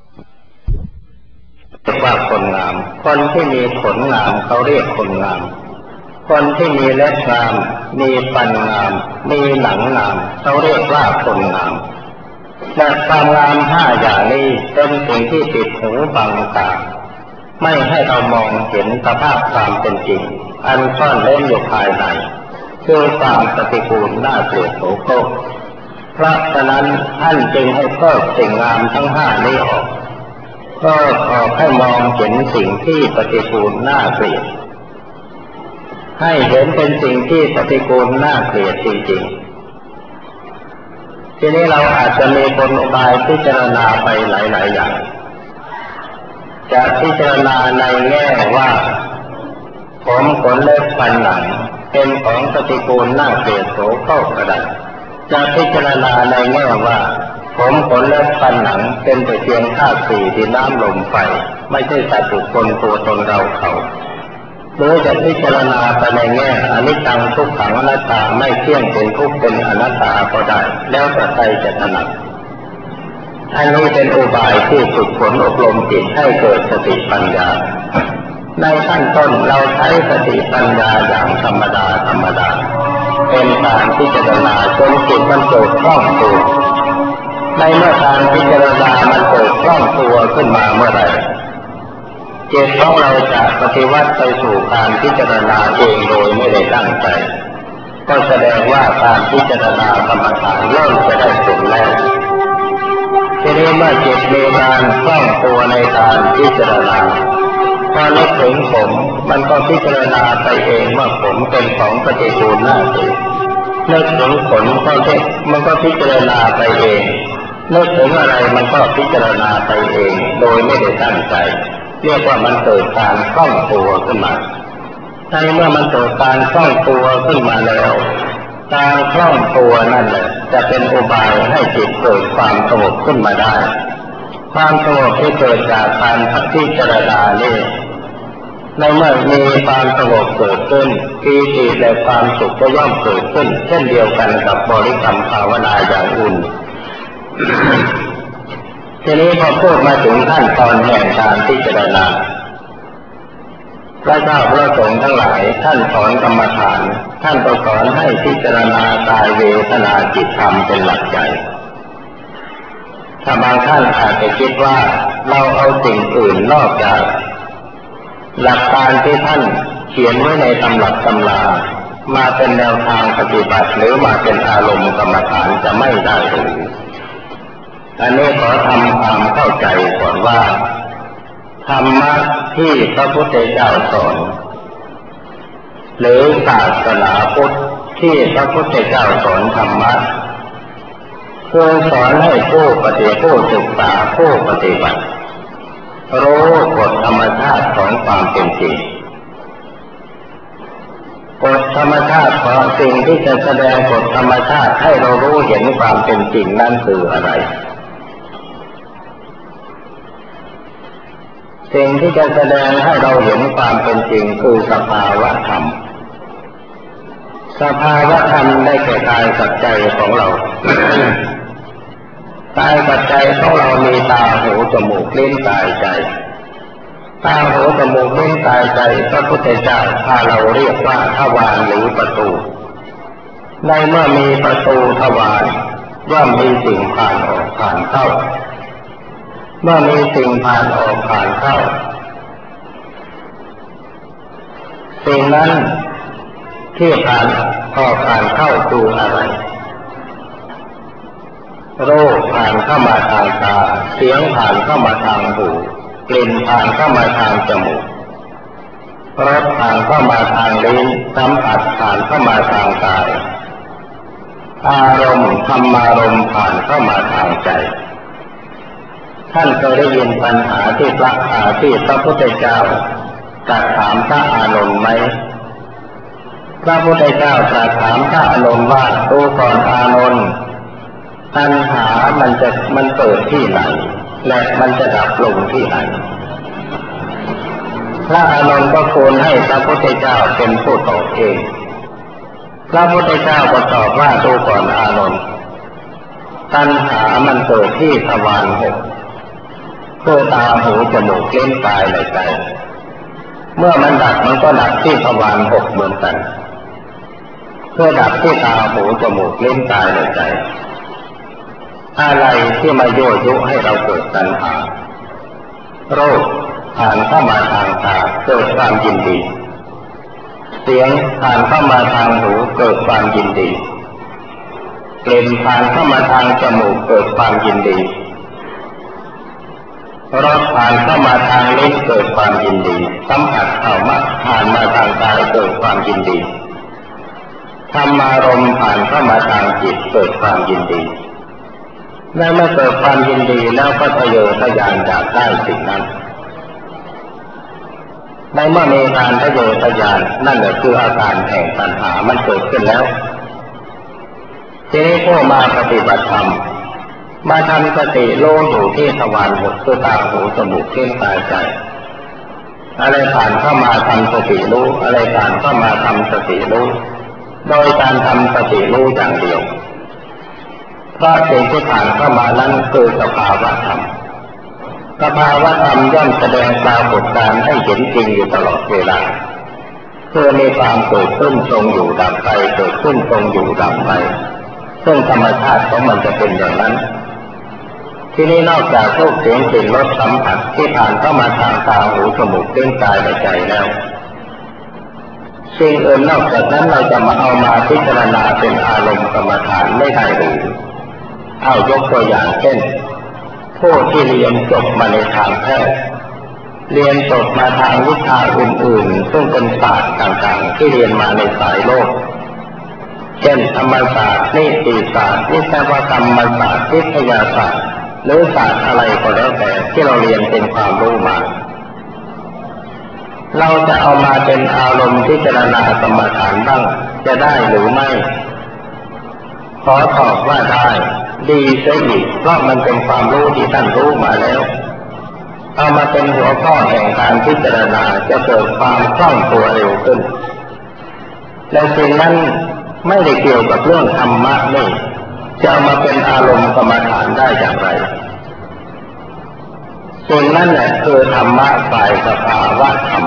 เรียกว่าคนงามคนที่มีขนงามเขาเรียกคนงามคนที่มีเล็บงามมีฟันงามมีหนังงามเขาเรียกว่าคนงามและความงามห้าอย่างนี้เป็นสิ่งที่ปิดหูบังตาไม่ให้เรามองเห็นสภาพความเป็นจริงอันซ่อนเร้นอยู่ภายในคือความปฏิกูลน่าเกลียดโสโครกเพราะฉะนั้นท่านจึงให้เพิกสิ่งงามทั้งห้านี้ออกก็ขอให้มองเห็นสิ่งที่ปฏิกูลน่าเกลียดให้เห็นเป็นสิ่งที่ปฏิกูลน่าเกลียดจริงๆทีนี้เราอาจจะมีกลอุบายพิจารณาไปหลายๆอย่างจะพิจารณาในแง่ว่าผมขนเล็บฟันหนังเป็นของปฏิกูลน่าเกลียดโสโครกก็ได้จะพิจารณาในแง่ว่าผมขนเล็บฟันหนังเป็นแต่เพียงธาตุสี่ดินน้ำลมไฟไม่ใช่สัตว์บุคคลตัวตนเราเขาหรือจะพิจารณาไปในแง่อนิจจังทุกขังอนัตตาไม่เที่ยงเป็นทุกข์เป็นอนัตตาก็ได้แล้วแต่ใจจะถนัดอันนี้เป็นอุบายที่ฝึกฝนอบรมจิตให้เกิดสติปัญญาในขั้นต้นเราใช้สติปัญญาอย่างธรรมดาเป็นการพิจารณาจนจิตมันเกิดคล่องตัวในเมื่อการพิจารณามันเกิดคล่องตัวขึ้นมาเมื่อไหร่จิตของเราจะปฏิวัติไปสู่การพิจารณาเองโดยไม่ได้ตั้งใจก็แสดงว่าการพิจารณากรรมฐานเริ่มจะได้ผลแล้วทีนี้เมื่อจิตมีการคล่องตัวในการพิจารณาพอนึกถึงผมมันก็พิจารณาไปเองว่าผมเป็นของปฏิกูลน่าเกลียดนึกถึงผลมันก็พิจารณาไปเองนึกถึงอะไรมันก็พิจารณาไปเองโดยไม่ได้ตั้งใจเรียกว่ามันเกิดการคล่องตัวขึ้นมาในเมื่อมันเกิดการคล่องตัวขึ้นมาแล้วการคล่องตัวนั่นแหละจะเป็นอุบายให้จิตเกิดความสงบขึ้นมาได้ความสงบที่เกิดจากการพิจารณานี่ในเมื่อมีความสงบเกิดขึ้นปีติและความสุขก็ย่อมเกิดขึ้นเช่นเดียวกันกับบริกรรมภาวนาอย่างอื่น ทีนี้พอพูดมาถึงขั้นตอนแห่งการพิจารณาพระเจ้าพระสงฆ์ทั้งหลายท่านสอนกรรมฐานท่านก็สอนให้พิจารณากายเวทนาจิตธรรมเป็นหลักใจถ้าบางท่านอาจจะคิดว่าเราเอาสิ่งอื่นนอกจากหลักการที่ท่านเขียนไว้ในตำรับตำรามาเป็นแนวทางปฏิบัติหรือมาเป็นอารมณ์กรรมฐานจะไม่ได้หรืออันนี้ขอทำความเข้าใจก่อนว่าธรรมะที่พระพุทธเจ้าสอนหรือศาสนาพุทธที่พระพุทธเจ้าสอนธรรมะคือสอนให้ผู้ศึกษาผู้ปฏิบัติรู้กฎธรรมชาติของความเป็นจริงกฎธรรมชาติของสิ่งที่จะแสดงกฎธรรมชาติให้เรารู้เห็นความเป็นจริงนั่นคืออะไรสิ่งที่จะแสดงให้เราเห็นความเป็นจริงคือสภาวะธรรมสภาวะธรรมได้แก่กายกับใจของเรา กายกับใจของเรามีตาหูจมูกลิ้นกายใจตาหูจมูกลิ้นกายใจพระพุทธเจ้าพาเราเรียกว่าทวารหรือประตูในเมื่อมีประตูทวารย่อมมีสิ่งผ่านออกผ่านเข้าเมื่อมีสิ่งผ่านออกผ่านเข้าสิ่งนั้นที่ผ่านเข้าคืออะไรรูปผ่านเข้ามาทางตาเสียงผ่านเข้ามาทางหูกลิ่นผ่านเข้ามาทางจมูกรสผ่านเข้ามาทางลิ้นสัมผัสผ่านเข้ามาทางกายอารมณ์ธรรมารมณ์ผ่านเข้ามาทางใจท่านเคยได้ยินปัญหาที่พระพุทธเจ้าตรัสถามพระอานนท์ไหมพระพุทธเจ้าตรัสถามพระอานนท์ว่าดูก่อนอานนท์ปัญหามันเกิดที่ไหนและมันจะดับลงที่ไหนพระอานนท์ก็ควรให้พระพุทธเจ้าเป็นผู้ตอบเองพระพุทธเจ้าก็ตอบว่าดูก่อนอานนท์ปัญหามันเกิดที่ทวารหกคือตาหูจมูกลิ้นกายและใจเมื่อมันดับมันก็ดับที่ทวารหกเหมือนกันเพื่อดับที่ตาหูจมูกลิ้นกายและใจอะไรที่มายั่วยุให้เราเกิดตัณหาโรคผ่านเข้ามาทางตาเกิดความยินดีเสียงผ่านเข้ามาทางหูเกิดความยินดีกลิ่นผ่านเข้ามาทางจมูกเกิดความยินดีรสผ่านเข้ามาทางลิ้นเกิดความยินดีสัมผัสเข้ามาผ่านมาทางกายเกิดความยินดีธรรมารมณ์ผ่านเข้ามาทางจิตเกิดความยินดีและเมื่อเกิดความยินดีแล้วก็ทะเยอทะยานอยากได้สิ่งนั้นในเมื่อมีการทะเยอทะยานนั่นแหละคืออาการแห่งตัณหามันเกิดขึ้นแล้วทีนี้ผู้มาปฏิบัติธรรมมาทำสติรู้อยู่ที่ทวารหกคือตาหูจมูกลิ้นกายใจอะไรผ่านเข้ามาทำสติรู้อะไรผ่านเข้ามาทำสติรู้โดยการทำสติรู้อย่างเดียวเพราะสิ่งที่ผ่านเข้ามานั้นคือสภาวะธรรมสภาวะธรรมย่อมแสดงปรากฏการณ์ให้เห็นจริงอยู่ตลอดเวลาคือมีความเกิดขึ้นทรงอยู่ดับไปเกิดขึ้นทรงอยู่ดับไปซึ่งธรรมชาติของมันจะเป็นอย่างนั้นที่นี้นอกจากรูปเสียงกลิ่นรสสัมผัสที่ผ่านเข้ามาทางตาหูจมูกลิ้นกายและใจแล้วสิ่งอื่นนอกจากนั้นเราจะมาเอามาพิจารณาเป็นอารมณ์กรรมฐานไม่ได้หรือเอายกตัวอย่างเช่นผู้ที่เรียนจบมาในทางแพทย์เรียนจบมาทางวิชาอื่นๆซึ่งเป็นศาสตร์ต่างๆที่เรียนมาในสายโลกเช่นธรรมศาสตร์นิติศาสตร์วิศวกรรมศาสตร์วิทยาศาสตร์หรือศาสตร์อะไรก็แล้วแต่ที่เราเรียนเป็นความรู้มาเราจะเอามาเป็นอารมณ์พิจารณากรรมฐานบ้างจะได้หรือไม่ขอตอบว่าได้ดีเสียอีกเพราะมันเป็นความรู้ที่ท่านรู้มาแล้วเอามาเป็นหัวข้อแห่งการพิจารณาจะเกิดความคล่องตัวเร็วขึ้นและสิ่งนั้นไม่ได้เกี่ยวกับเรื่องธรรมะนี่จะเอามาเป็นอารมณ์กรรมฐานได้อย่างไรสิ่งนั้นแหละคือธรรมะฝ่ายสภาวะธรรม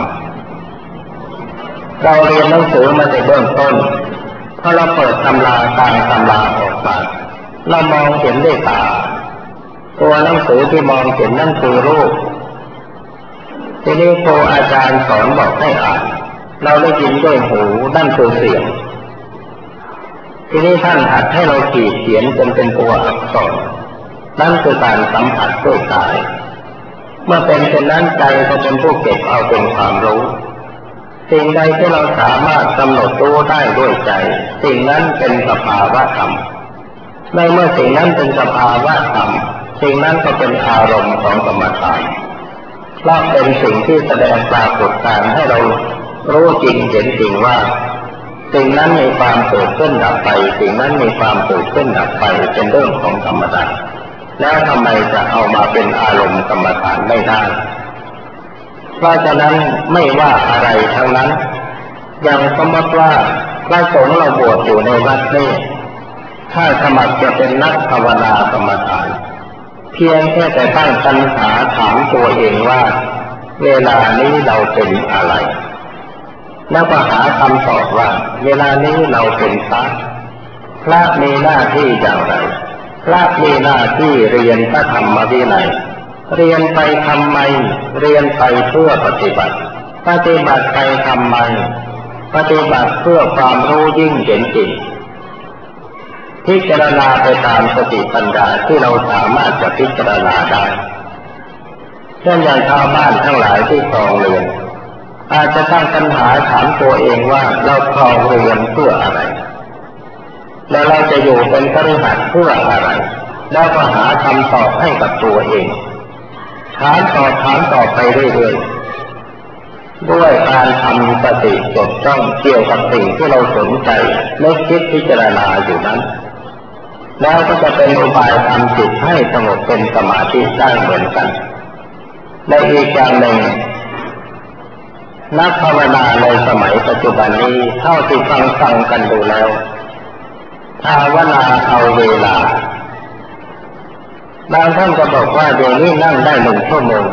เราเรียนหนังสือมาในเบื้องต้นพอเราเปิดตำราต่างตำราออกมาเรามองเห็นด้วยตาตัวหนังสือที่มองเห็นนั่นคือรูปทีนี้ครูอาจารย์สอนบอกให้อ่านเราได้ยินด้วยหูนั่นคือเสียงทีนี้ท่านหัดให้เราขีดเขียนจนเป็นตัวอักษรนั่นคือการสัมผัสด้วยกายเมื่อเป็นเช่นนั้นใจก็เป็นผู้เก็บเอาเป็นความรู้สิ่งใดที่เราสามารถกำหนดรู้ได้ด้วยใจสิ่งนั้นเป็นสภาวะธรรมในเมื่อสิ่งนั้นเป็นสภาวะธรรมสิ่งนั้นก็เป็นอารมณ์ของกรรมฐานเพราะเป็นสิ่งที่แสดงปรากฏการณ์ให้เรารู้จริงเห็นจริงว่าสิ่งนั้นมีความเกิดขึ้นดับไปสิ่งนั้นมีความเกิดขึ้นดับไปเป็นเรื่องของธรรมดาแล้วทำไมจะเอามาเป็นอารมณ์กรรมฐานไม่ได้เพราะฉะนั้นไม่ว่าอะไรทั้งนั้นอย่างสมมติว่าพระสงฆ์เราบวชอยู่ในวัดนี้ถ้าสมัครจะเป็นนักภาวนากรรมฐานเพียงแค่แต่ตั้งปัญหาถามตัวเองว่าเวลานี้เราเป็นอะไรแล้วก็หาคำตอบว่าเวลานี้เราเป็นพระมีหน้าที่อย่างไรพระมีหน้าที่เรียนพระธรรมวินัยเรียนไปทำไมเรียนไปเพื่อปฏิบัติไปทำไมปฏิบัติเพื่อความรู้ยิ่งเห็นจริงพิจารณาไปตามสติปัญญาที่เราสามารถจะพิจารณาได้เช่นอย่างชาวบ้านทั้งหลายที่ครองเรือนอาจจะตั้งปัญหาถามตัวเองว่าเราครองเรือนเพื่ออะไรและเราจะอยู่เป็นคฤหัสถ์เพื่ออะไรแล้วก็หาคำตอบให้กับตัวเองถามต่อไปเรื่อยๆด้วยการทำสติจดจ้องเกี่ยวกับสิ่งที่เราสนใจนึกคิดพิจารณาอยู่นั้นแล้วก็จะเป็นอุบายทำจิตให้สงบเป็นสมาธิได้เหมือนกันและอีกอย่างหนึ่งนักภาวนาในสมัยปัจจุบันนี้เท่าที่ฟังกันดูแล้วภาวนาเอาเวลาบางท่านก็บอกว่าเดี๋ยวนี้นั่งได้1 ชั่วโมง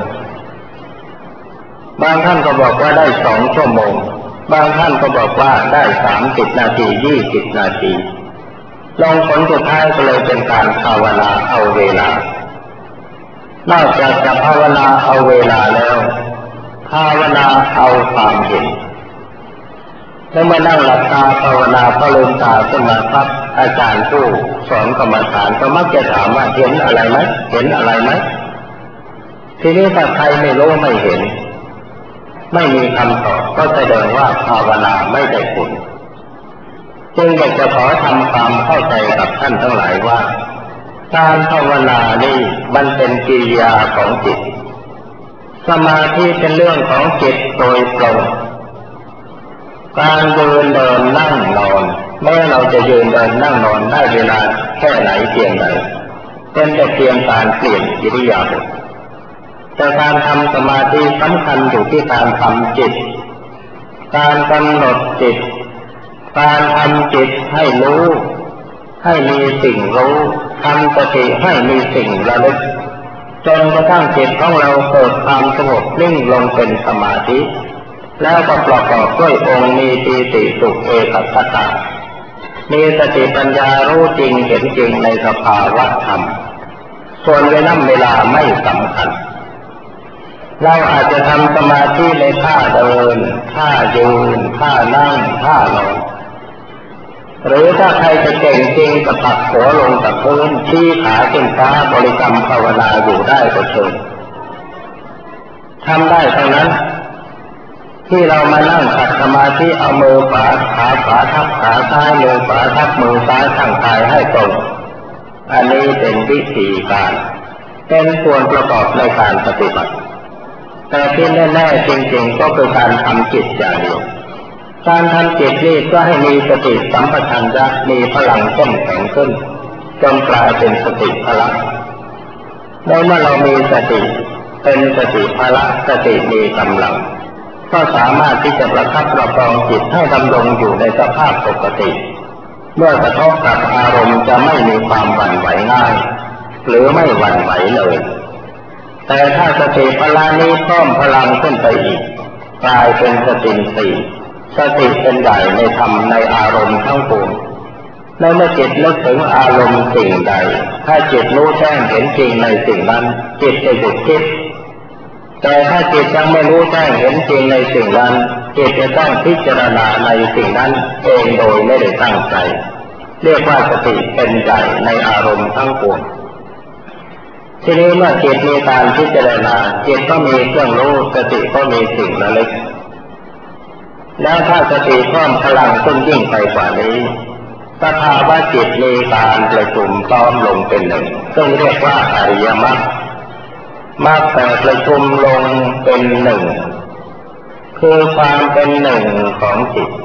บางท่านก็บอกว่าได้2 ชั่วโมงบางท่านก็บอกว่าได้30 นาที20 นาทีลงผลสุดท้ายก็เลยเป็นการภาวนาเอาเวลานอกจากจะภาวนาเอาเวลาแล้วภาวนาเอาความเห็นแล้วเมื่อนั่งหลับตาภาวนาพอลืมตาขึ้นมาปั๊บอาจารย์ผู้สอนกรรมฐานก็มักจะถามว่าเห็นอะไรไหมเห็นอะไรไหมทีนี้ถ้าใครไม่รู้ไม่เห็นไม่มีคำตอบก็แสดงว่าภาวนาไม่ได้ผลจึงอยากจะขอทำความเข้าใจกับท่านทั้งหลายว่าการภาวนานี่มันเป็นกิริยาของจิตสมาธิเป็นเรื่องของจิตโดยตรงการยืนเดินนั่งนอนแม้เราจะยืนเดินนั่งนอนได้เวลาแค่ไหนเพียงใดเป็นแต่เพียงการเปลี่ยนอิริยาบถแต่การทำสมาธิสำคัญอยู่ที่การทำจิตการกำหนดจิตการทำจิตให้รู้ให้มีสิ่งรู้ทำสติให้มีสิ่งระลึกจนกระทั่งจิตของเราเกิดความสงบนิ่งลงเป็นสมาธิแล้วก็ประกอบด้วยองค์มีปีติสุขเอกคตามีสติปัญญารู้จริงเห็นจริงในสภาวะธรรมส่วนเวลาไม่สำคัญเราอาจจะทำสมาธิในท่าเดินท่ายืนท่านั่งท่านอนหรือถ้าใครจะเก่งจริงจะปักหัวลงกับพื้นชี้ขาขึ้นฟ้าบริกรรมภาวนาอยู่ได้ก็เชิญทำได้ทั้งนั้นที่เรามานั่งขัดสมาธิเอามือขาขวาทับขาซ้ายมือขวาทับมือซ้ายตั้งกายให้ตรงอันนี้เป็นวิธีการเป็นส่วนประกอบในการปฏิบัติแต่ที่แน่ๆจริงๆก็คือการทำจิตอย่างเดียวการทำจิตนี่ก็ให้มีสติสัมปชัญญะมีพลังเข้มแข็งขึ้นจนกลายเป็นสติพละเมื่อเรามีสติเป็นสติพละสติมีกำลังก็สามารถที่จะประคับประคองจิตให้ดำรงอยู่ในสภาพปกติเมื่อกระทบกับอารมณ์จะไม่มีความหวั่นไหวง่ายหรือไม่หวั่นไหวเลยแต่ถ้าสติพละนี้เพิ่มพลังขึ้นไปอีกกลายเป็นสติสี่สติเป็นใหญ่ในธรรมในอารมณ์ทั้งปวงในเมื่อจิตนึกถึงอารมณ์สิ่งใดถ้าจิตรู้แจ้งเห็นจริงในสิ่งนั้นจิตจะหยุดคิดแต่ถ้าจิตยังไม่รู้แจ้งเห็นจริงในสิ่งนั้นจิตจะต้องพิจารณาในสิ่งนั้นเองโดยไม่ได้ตั้งใจเรียกว่าสติเป็นใหญ่ในอารมณ์ทั้งปวงทีนี้เมื่อจิตมีการพิจารณาจิตก็มีเครื่องรู้สติก็มีสิ่งระลึกแล้วถ้าสติเพิ่มพลังขึ้นยิ่งไปกว่านี้สภาวะจิตมีการประชุมพร้อมลงเป็นหนึ่งซึ่งเรียกว่าอริยมรรคมรรคแต่ประชุมลงเป็นหนึ่งคือความเป็นหนึ่งของจิต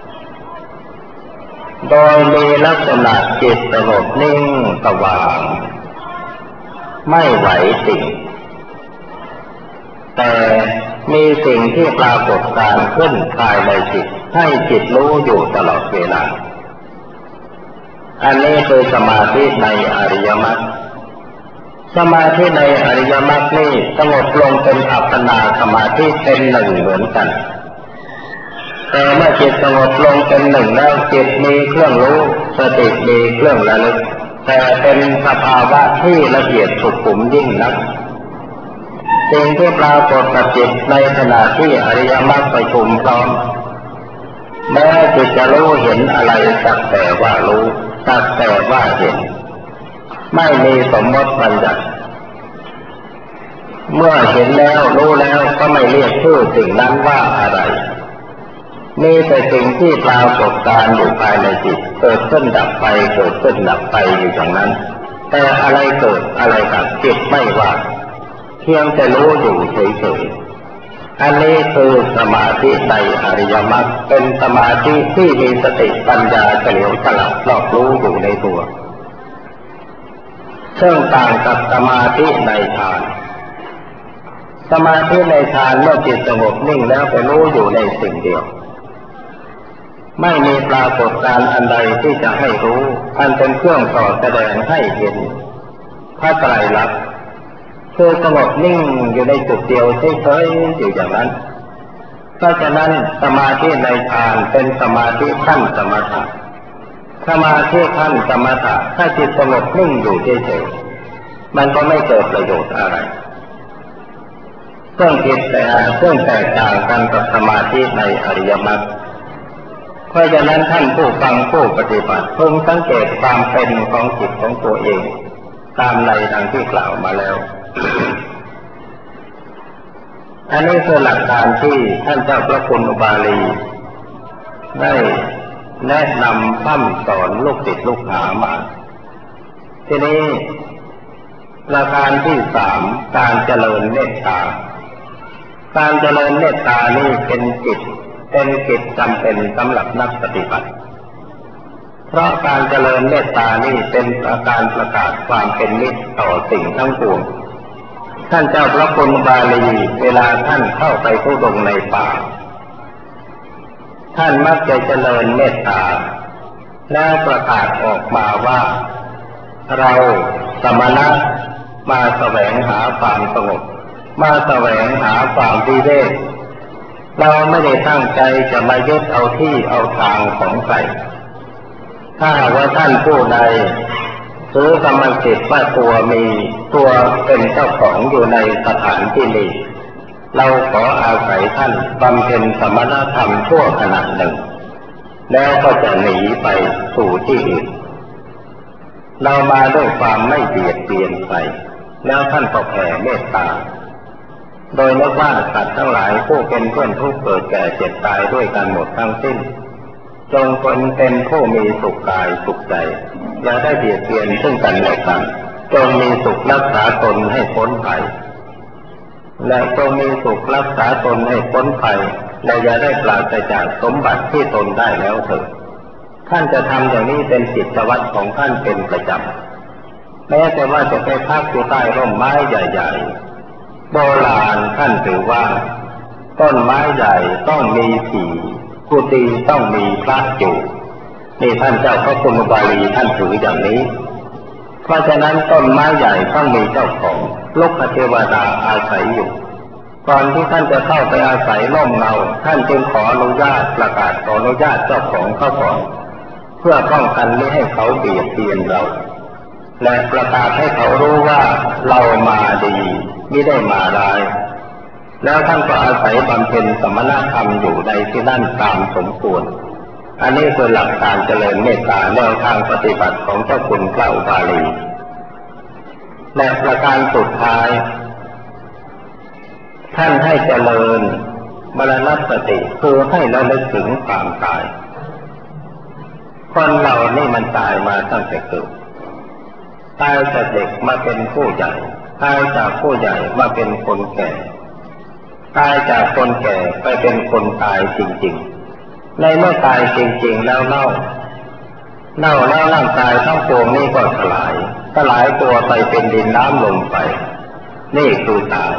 โดยมีลักษณะจิตสงบนิ่งสว่างไม่ไหวสิ่งแต่มีสิ่งที่ปรากฏการขึ้นภายในจิตให้จิตรู้อยู่ตลอดเวลาอันนี้คือสมาธิในอริยมรรคสมาธิในอริยมรรคนี่สงบลงเป็นอัปปนาสมาธิเป็นหนึ่งเหมือนกันแต่เมื่อจิตสงบลงเป็นหนึ่งแล้วจิตมีเครื่องรู้สติมีเครื่องระลึกแต่เป็นสภาวะที่ละเอียดสุขุมยิ่งนักสิ่งที่ปรากฏกับจิตในขณะที่อริยมรรคประชุมพร้อมแม้จิตจะรู้เห็นอะไรสักแต่ว่ารู้สักแต่ว่าเห็นไม่มีสมมติบัญญัติเมื่อเห็นแล้วรู้แล้วก็ไม่เรียกชื่อสิ่งนั้นว่าอะไรมีแต่สิ่งที่ปรากฏการอยู่ภายในจิตเกิดขึ้นดับไปเกิดขึ้นดับไปอยู่อย่างนั้นแต่อะไรเกิดอะไรดับจิตไม่ว่าเพียงแต่รู้อยู่เฉยๆอันนี้คือสมาธิในอริยมรรคเป็นสมาธิที่มีสติปัญญาเฉลียวฉลาดรอบรู้อยู่ในตัวซึ่งต่างกับสมาธิในฌานสมาธิในฌานเมื่อจิตสงบนิ่งแล้วไปรู้อยู่ในสิ่งเดียวไม่มีปรากฏการณ์อันใดที่จะให้รู้อันเป็นเครื่องต่อแสดงให้เห็นพระไตรลักษณ์คือสงบนิ่งอยู่ในจุดเดียวเฉยๆอยู่อย่างนั้นเพราะฉะนั้นสมาธิในฌานเป็นสมาธิขั้นสมถะสมาธิขั้นสมถะถ้าจิตสงบนิ่งอยู่เฉยๆมันก็ไม่เกิดประโยชน์อะไรซึ่งแตกต่างกันกับสมาธิในอริยมรรคเพราะฉะนั้นท่านผู้ฟังผู้ปฏิบัติพึงสังเกตความเป็นของจิตของตัวเองตามในดังที่กล่าวมาแล้ว อันนี้คือหลักการที่ท่านเจ้าพระคุณอุบาลีได้แนะนำพร่ำสอนลูกศิษย์ลูกหามาทีนี้ประการที่สามการเจริญเมตตาการเจริญเมตตานี่เป็นกิจจำเป็นสำหรับนักปฏิบัติเพราะการเจริญเมตตานี่เป็นการประกาศความเป็นมิตรต่อสิ่งทั้งปวงท่านเจ้าพระคุณบาลีเวลาท่านเข้าไปธุดงค์ในป่าท่านมักจะเจริญเมตตาและประกาศออกมาว่าเราสมณะมาแสวงหาความสงบมาแสวงหาความวิเวกเราไม่ได้ตั้งใจจะมายึดเอาที่เอาทางของใครถ้าว่าท่านผู้ใดถือกรรมสิทธิ์ว่าตัวเป็นเจ้าของอยู่ในสถานที่นี้เราขออาศัยท่านบำเพ็ญสมณธรรมชั่วขณะหนึ่งแล้วก็จะหนีไปสู่ที่อื่นเรามาด้วยความไม่เบียดเบียนใครแล้วท่านก็แผ่เมตตาโดยนึกว่าสัตว์ทั้งหลายผู้เป็นเพื่อนทุกข์เกิดแก่เจ็บตายด้วยกันหมดทั้งสิ้นจงเป็นผู้มีสุขกายสุขใจอย่าได้เบียดเบียนซึ่งกันและกันจงมีสุขรักษาตนให้พ้นภัยและจงมีสุขรักษาตนให้พ้นภัยและอย่าได้ปราศจากสมบัติที่ตนได้แล้วเถิดท่านจะทำอย่างนี้เป็นกิจวัตรของท่านเป็นประจำแม้แต่ว่าจะไปพักอยู่ใต้ร่มไม้ใหญ่ๆโบราณท่านถือว่าต้นไม้ใหญ่ต้องมีสี่กุฏิต้องมีพระอยู่นี่ท่านเจ้าพระคุณอุบาลีท่านถืออย่างนี้เพราะฉะนั้นต้นไม้ใหญ่ต้องมีเจ้าของลูกเทวดาอาศัยอยู่ก่อนที่ท่านจะเข้าไปอาศัยร่มเงาท่านจึงขออนุญาตประกาศขออนุญาตเจ้าของเขาก่อนเพื่อป้องกันไม่ให้เขาเบียดเบียนเราและประกาศให้เขารู้ว่าเรามาดีไม่ได้มาร้ายแล้วท่านก็อาศัยบำเพ็ญสมณธรรมอยู่ในที่นั่นตามสมควรอันนี้คือหลักการเจริญเมตตาแนวทางปฏิบัติของเจ้าคุณพระอุบาลีและประการสุดท้ายท่านให้เจริญมรณสติคือให้ระลึกถึงความตายคนเรานี่มันตายมาตั้งแต่เกิดตายจากเด็กมาเป็นผู้ใหญ่ตายจากผู้ใหญ่มาเป็นคนแก่ตายจากคนแก่ไปเป็นคนตายจริงๆในเมื่อตายจริงๆแล้วเน่าแล้วร่างกายทั้งปวงนี้ก็สลายตัวไปเป็นดินน้ำลมไปนี่คือตาย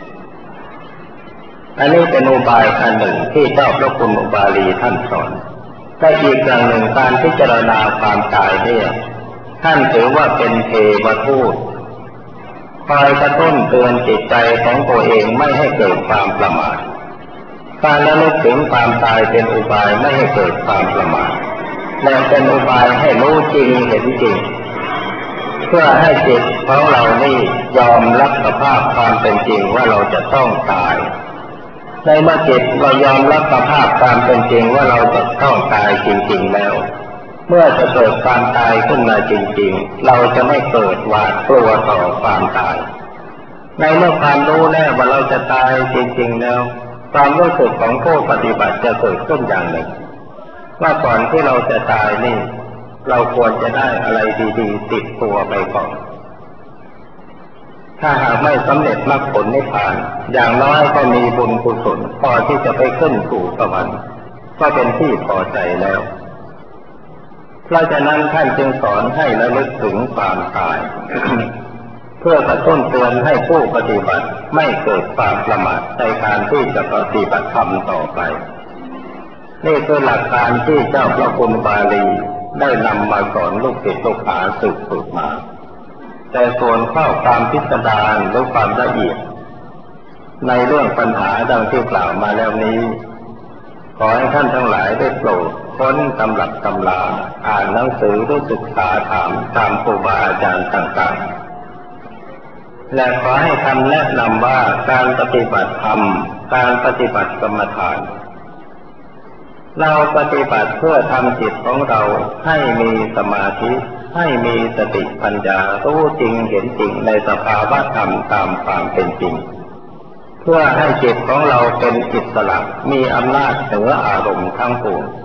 อันนี้เป็นอุบายอันหนึ่งที่เจ้าพระคุณอุบาลีท่านสอนแต่อีกอย่างหนึ่งการพิจารณาความตายเนี่ยท่านถือว่าเป็นเทวทูตคอยกระตุ้นเตือนจิตใจของตัวเองไม่ให้เกิดความประมาทการระลึกถึงความตายเป็นอุบายไม่ให้เกิดความประมาทและเป็นอุบายให้รู้จริงเห็นจริงเพื่อให้จิตของเรานี่ยอมรับสภาพความเป็นจริงว่าเราจะต้องตายในเมื่อจิตเรายอมรับสภาพความเป็นจริงว่าเราจะต้องตายจริงๆแล้วเมื่อจะเกิดความตายขึ้นมาจริงๆเราจะไม่เกิดหวาดกลัวต่อความตายในเมื่อความรู้แน่ว่าเราจะตายจริงๆแล้วความรู้สึกของผู้ปฏิบัติจะเกิดขึ้นอย่างหนึ่งว่าก่อนที่เราจะตายนี่เราควรจะได้อะไรดีๆติดตัวไปก่อนถ้าหากไม่สำเร็จมรรคผลนิพพานอย่างน้อยก็มีบุญกุศลพอที่จะไปขึ้นสู่สวรรค์ก็เป็นที่พอใจแล้วเพราะฉะนั้นท่านจึงสอนให้ระลึกถึงความตาย เพื่อกระตุ้นเตือนให้ผู้ปฏิบัติไม่เกิดความประมาทในการที่จะปฏิบัติธรรมต่อไปนี่คือหลักการที่เจ้าพระคุณบาลีได้นำมาสอนลูกศิษย์ลูกหาสืบมาแต่ส่วนข้อความพิสดารหรือความละเอียดในเรื่องปัญหาดังที่กล่าวมาแล้วนี้ขอให้ท่านทั้งหลายได้โปรดค้นตำรับตำราอ่านหนังสือหรือศึกษาถามตามครูบาอาจารย์ต่างๆและขอให้คำแนะนำว่าการปฏิบัติธรรมการปฏิบัติกรรมฐานเราปฏิบัติเพื่อทำจิตของเราให้มีสมาธิให้มีสติปัญญารู้จริงเห็นจริงในสภาวะธรรมตามความเป็นจริงเพื่อให้จิตของเราเป็นอิสระมีอำนาจเหนืออารมณ์ทั้งปวง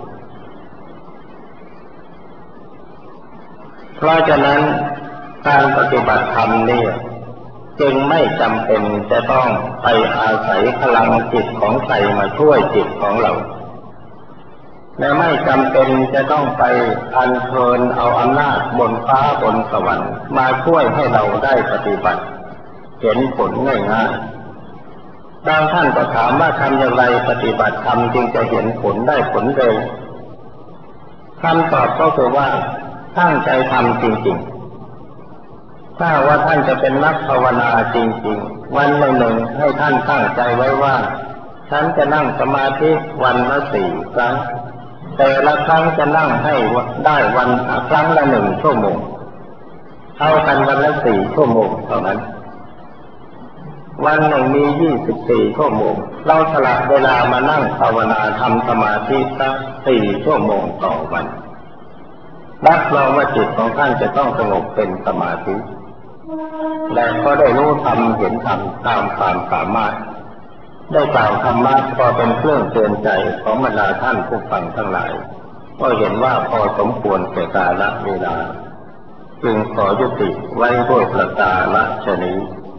เพราะฉะนั้นการปฏิบัติธรรมนี่จึงไม่จำเป็นจะต้องไปอาศัยพลังจิตของใครมาช่วยจิตของเราและไม่จำเป็นจะต้องไปอัญเชิญเอาอำนาจบนฟ้าบนสวรรค์มาช่วยให้เราได้ปฏิบัติเห็นผลง่ายๆบางท่านก็ถามว่าทำอย่างไรปฏิบัติธรรมจึงจะเห็นผลได้ผลเร็วคำตอบก็คือว่าตั้งใจทำจริงๆถ้าว่าท่านจะเป็นนักภาวนาจริงๆวันหนึ่งให้ท่านตั้งใจไว้ว่าฉันจะนั่งสมาธิวันละ4 ครั้งแต่ละครั้งจะนั่งให้ได้วันครั้งละ1 ชั่วโมงเอากันวันละ4 ชั่วโมงเท่านั้นวันหนึ่งมี24 ชั่วโมงเราสละเวลามานั่งภาวนาทำสมาธิสัก4 ชั่วโมงต่อวันรับรองว่าจิตของท่านจะต้องสงบเป็นสมาธิและก็ได้รู้ธรรมเห็นธรรมตามความสามารถได้กล่าวธรรมะพอเป็นเครื่องเตือนใจของบรรดาท่านผู้ฟังทั้งหลายก็เห็นว่าพอสมควรแก่กาลเวลาจึงขอยุติไว้ด้วยประกาศนี้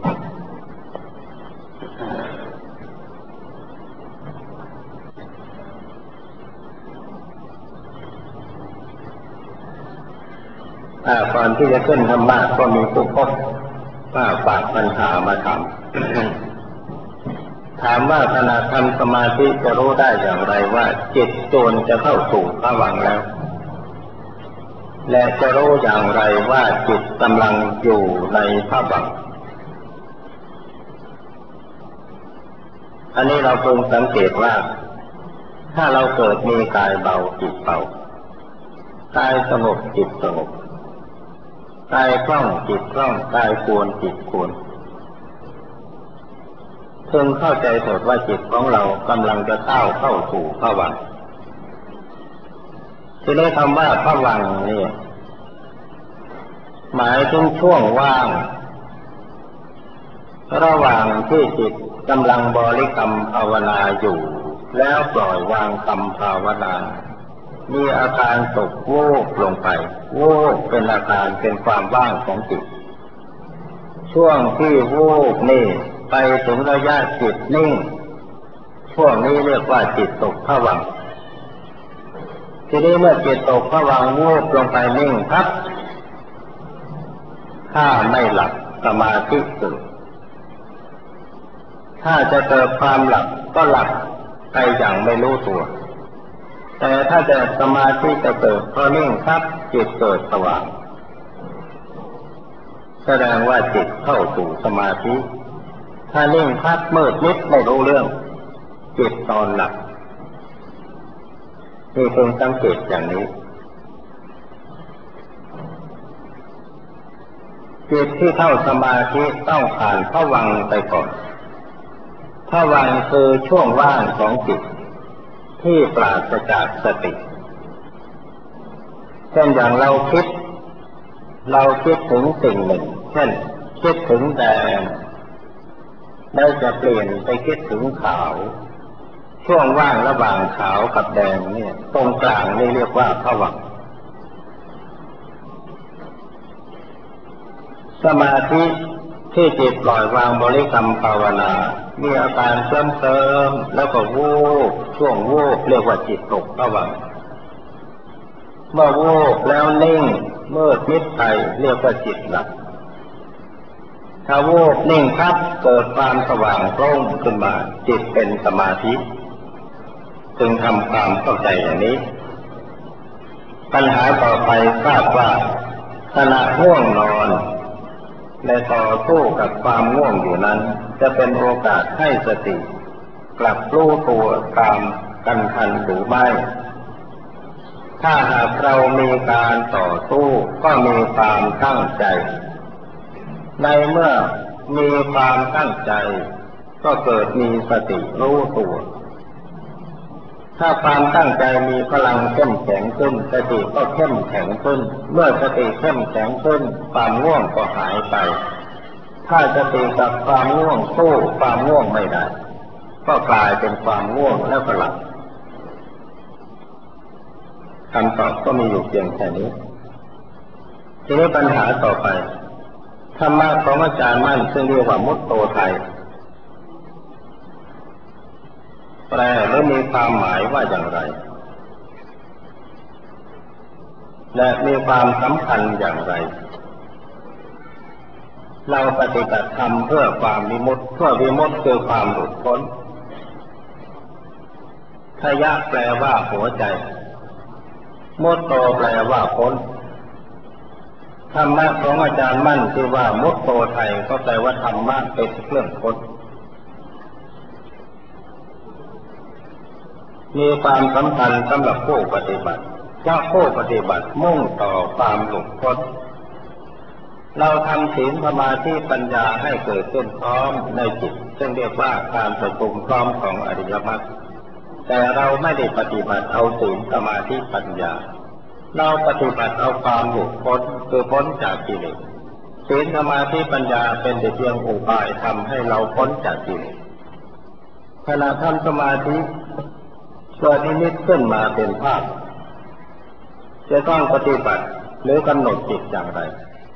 ก่อนที่จะขึ้นธรรมะก็มีผู้พบว่าฝากปัญหามาถามว่าขณะทำสมาธิจะรู้ได้อย่างไรว่าจิตโจรจะเข้าสู่ภวังค์แล้วและจะรู้อย่างไรว่าจิตกำลังอยู่ในภวังค์อันนี้เราพึงสังเกตว่าถ้าเราเกิดมีกายเบาจิตเบากายสงบจิตสงบกายคล่องจิตคล่องกายควรจิตควรพึงเข้าใจเถิดว่าจิตของเรากำลังจะเข้าสู่ภวังค์ที่ได้คำว่าภวังค์นี่หมายถึงช่วงว่างระหว่างที่จิตกำลังบริกรรมภาวนาอยู่แล้วปล่อยวางคำภาวนามีอาการตกวูบลงไปวูบเป็นอาการเป็นความว่างของจิตช่วงที่วูบนี่ไปถึงระยะจิตนิ่งช่วงนี้เรียกว่าจิตตกภวังค์ทีนี้เมื่อจิตตกภวังค์วูบลงไปนิ่งครับถ้าไม่หลับสมาธิเกิดถ้าจะเกิดความหลับก็หลับไปอย่างไม่รู้ตัวแต่ถ้าจะสมาธิจะเกิดพอนิ่งครับจิตเกิดสว่างแสดงว่าจิตเข้าสู่สมาธิถ้านิ่งพักมืดมิดไม่รู้เรื่องจิตนอนหลับนี่เพิ่งสังเกตอย่างนี้จิตที่เข้าสมาธิต้องผ่านภวังค์ไปก่อนภวังค์คือช่วงว่างของจิตที่ปราศจากสติเช่นอย่างเราคิดถึงสิ่งหนึ่งเช่นคิดถึงแดงแล้วจะเปลี่ยนไปคิดถึงขาวช่วงว่างระหว่างขาวกับแดงเนี่ยตรงกลางนี่เรียกว่าภวังค์สมาธิที่จิตปล่อยวางบริกรรมภาวนามีอาการเคลิ้มๆแล้วก็วูบช่วงวูบเรียกว่าจิตตกภวังค์เมื่อวูบแล้วนิ่งมืดมิดไปเรียกว่าจิตหลับถ้าวูบนิ่งครับเกิดความสว่างโปร่งขึ้นมาจิตเป็นสมาธิจึงทำความเข้าใจอย่างนี้ปัญหาต่อไปทราบว่าขณะง่วงนอนในต่อสู้กับความง่วงอยู่นั้นจะเป็นโอกาสให้สติกลับรู้ตัวตามกันทันหรือไม่ถ้าหากเรามีการต่อสู้ก็มีความตั้งใจในเมื่อมีความตั้งใจก็เกิดมีสติรู้ตัวถ้าความตั้งใจมีพลังเข้มแข็งขึ้นสติก็เข้มแข็งขึ้นเมื่อสติเข้มแข็งขึ้นความง่วงก็หายไปถ้าสติกับความง่วงสู้ความง่วงไม่ได้ก็กลายเป็นความง่วงแล้วก็หลับคำตอบก็มีอยู่เพียงแค่นี้ทีนี้ปัญหาต่อไปธรรมะของอาจารย์มั่นซึ่งเรียกว่ามุตโตไทยแปลหรือมีความหมายว่าอย่างไรและมีความสำคัญอย่างไรเราปฏิบัติธรรมเพื่อความวิมุตติเพื่อวิมุตติคือความหลุดพ้นทยะแปลว่าหัวใจมุตโตแปลว่าพ้นธรรมะของอาจารย์มั่นที่ว่ามุตโตไทยก็แปลว่าธรรมะเป็นเครื่องพ้นมีความสำคัญสำหรับผู้ปฏิบัติเพราะผู้ปฏิบัติมุ่งต่อความหลุดพ้นเราทำศีลสมาธิปัญญาให้เกิดขึ้นพร้อมในจิตซึ่งเรียกว่าการประชุมพร้อมของอริยมรรคแต่เราไม่ได้ปฏิบัติเอาศีลสมาธิปัญญาเราปฏิบัติเอาความหลุดพ้นคือพ้นจากกิเลสศีลสมาธิปัญญาเป็นแต่เพียงอุบายทำให้เราพ้นจากกิเลสขณะทำสมาธิเกิดนิมิตขึ้นมาเป็นภาพจะต้องปฏิบัติหรือกำหนดจิตอย่างไร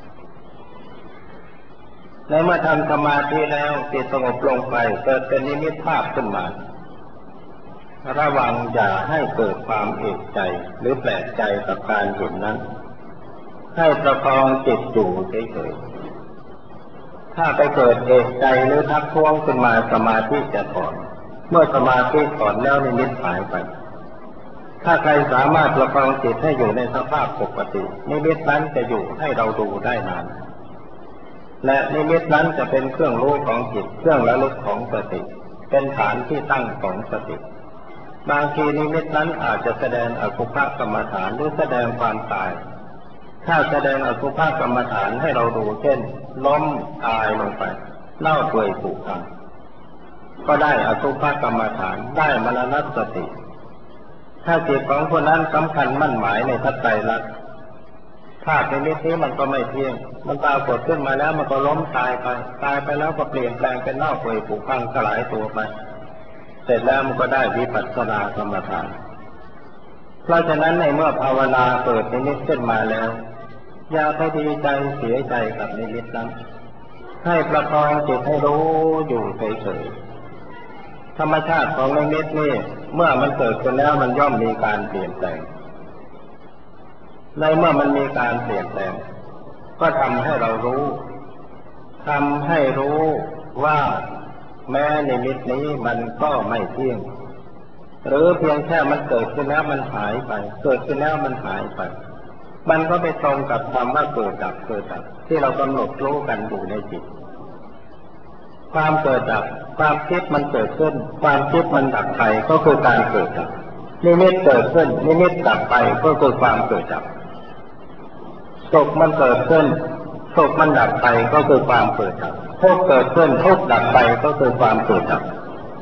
ในเมื่อทำสมาธิแล้วจิตสงบลงไปเกิดเป็นนิมิตภาพขึ้นมาระวังอย่าให้เกิดความเอกใจหรือแปลกใจกับการเห็นนั้นให้ประคองจิตอยู่เฉยๆถ้าไปเกิดเอกใจหรือทักท้วงขึ้นมาสมาธิจะถอนเมื่อสมาธิถอนแล้วนิมิตหายไปถ้าใครสามารถประคองจิตให้อยู่ในสภาพปกตินิมิตนั้นจะอยู่ให้เราดูได้นานและนิมิตนั้นจะเป็นเครื่องรู้ของจิตเครื่องระลึกของสติเป็นฐานที่ตั้งของสติบางทีนิมิตนั้นอาจจะแสดงอสุภกรรมฐานหรือแสดงความตายถ้าแสดงอสุภกรรมฐานให้เราดูเช่นล้มตายลงไปเล่าเปื่อยผุพังก็ได้อสุภกรรมฐานได้มรณสติถ้าจิตของคนนั้นสำคัญมั่นหมายในพระไตรลักษณ์ภาพในนิมิตนี้มันก็ไม่เที่ยงมันปรากฏขึ้นมาแล้วมันก็ล้มตายไปแล้วก็เปลี่ยนแปลงเป็นเน่าเปื่อยผุพังสลายตัวไปเสร็จแล้วมันก็ได้วิปัสสนากรรมฐานเพราะฉะนั้นในเมื่อภาวนาเกิดนิมิตขึ้นมาแล้วอย่าไปดีใจเสียใจกับนิมิตนั้นให้ประคองจิตให้รู้อยู่เฉยๆธรรมชาติของนิมิตนี่เมื่อมันเกิดขึ้นแล้วมันย่อมมีการเปลี่ยนแปลงในเมื่อมันมีการเปลี่ยนแปลงก็ทำให้เรารู้ว่าแม้นิมิตนี้มันก็ไม่เที่ยงหรือเพียงแค่มันเกิดขึ้นแล้วมันหายไปเกิดขึ้นแล้วมันหายไปมันก็ไปตรงกับคำว่าเกิดดับที่เรากำหนดรู้กันอยู่ในจิตความเกิดดับความคิดมันเกิดขึ้นความคิดมันดับไปก็คือการเกิดดับนิมิตเกิดขึ้นนิมิตดับไปก็คือความเกิดดับสุขมันเกิดขึ้นสุขมันดับไปก็คือความเกิดดับทุกข์เกิดขึ้นทุกข์ดับไปก็คือความเกิดดับ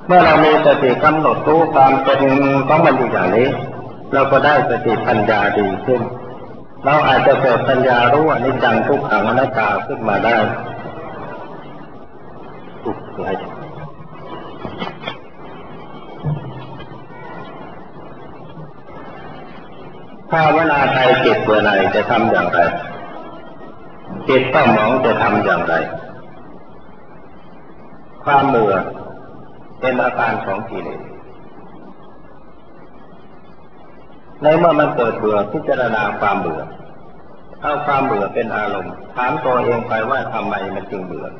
เมื่อเรามีสติกำหนดรู้ความเป็นของมันอยู่อย่างนี้เราก็ได้สติปัญญาดีขึ้นเราอาจจะเกิดปัญญารู้อนิจจังทุกขังอนัตตาขึ้นมาได้ภาวนาใจจิตเบื่อหน่ายจะทำอย่างไรจิตเศร้าหมองจะทำอย่างไรความเบื่อเป็นอาการของกิเลสในเมื่อมันเกิดเบื่อพิจารณาความเบื่อเอาความเบื่อเป็นอารมณ์ถามตัวเองไปว่าทำไมมันจึงเบื่อ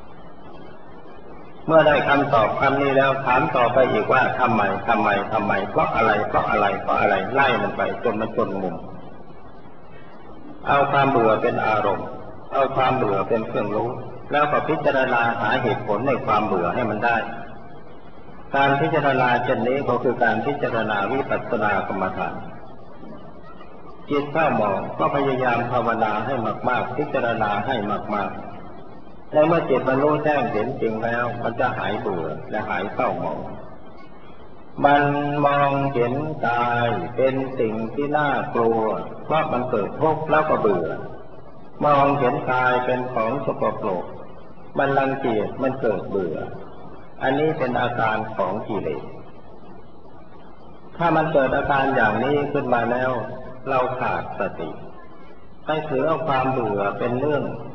เมื่อได้คำตอบคำนี้แล้วถามต่อไปอีกว่าทำไมเพราะอะไรไล่มันไปจนมันจนมุมเอาความเบื่อเป็นอารมณ์เอาความเบื่อเป็นเครื่องรู้แล้วก็พิจารณาหาเหตุผลในความเบื่อให้มันได้การพิจารณาเช่นนี้ก็คือการพิจารณาวิปัสสนากรรมฐานจิตเศร้าหมองก็พยายามภาวนาให้มากๆพิจารณาให้มากๆและเมื่อจิตมันรู้แจ้งเห็นจริงแล้วมันจะหายเบื่อและหายเศร้าหมองมันมองเห็นกายเป็นสิ่งที่น่ากลัวเพราะมันเกิดทุกข์แล้วก็เบื่อมองเห็นกายเป็นของสกปรกมันรังเกียจมันเกิดเบื่ออันนี้เป็นอาการของกิเลสถ้ามันเกิดอาการอย่างนี้ขึ้นมาแล้วเราขาดสติไปถือเอาความเบื่อเป็นเรื่อง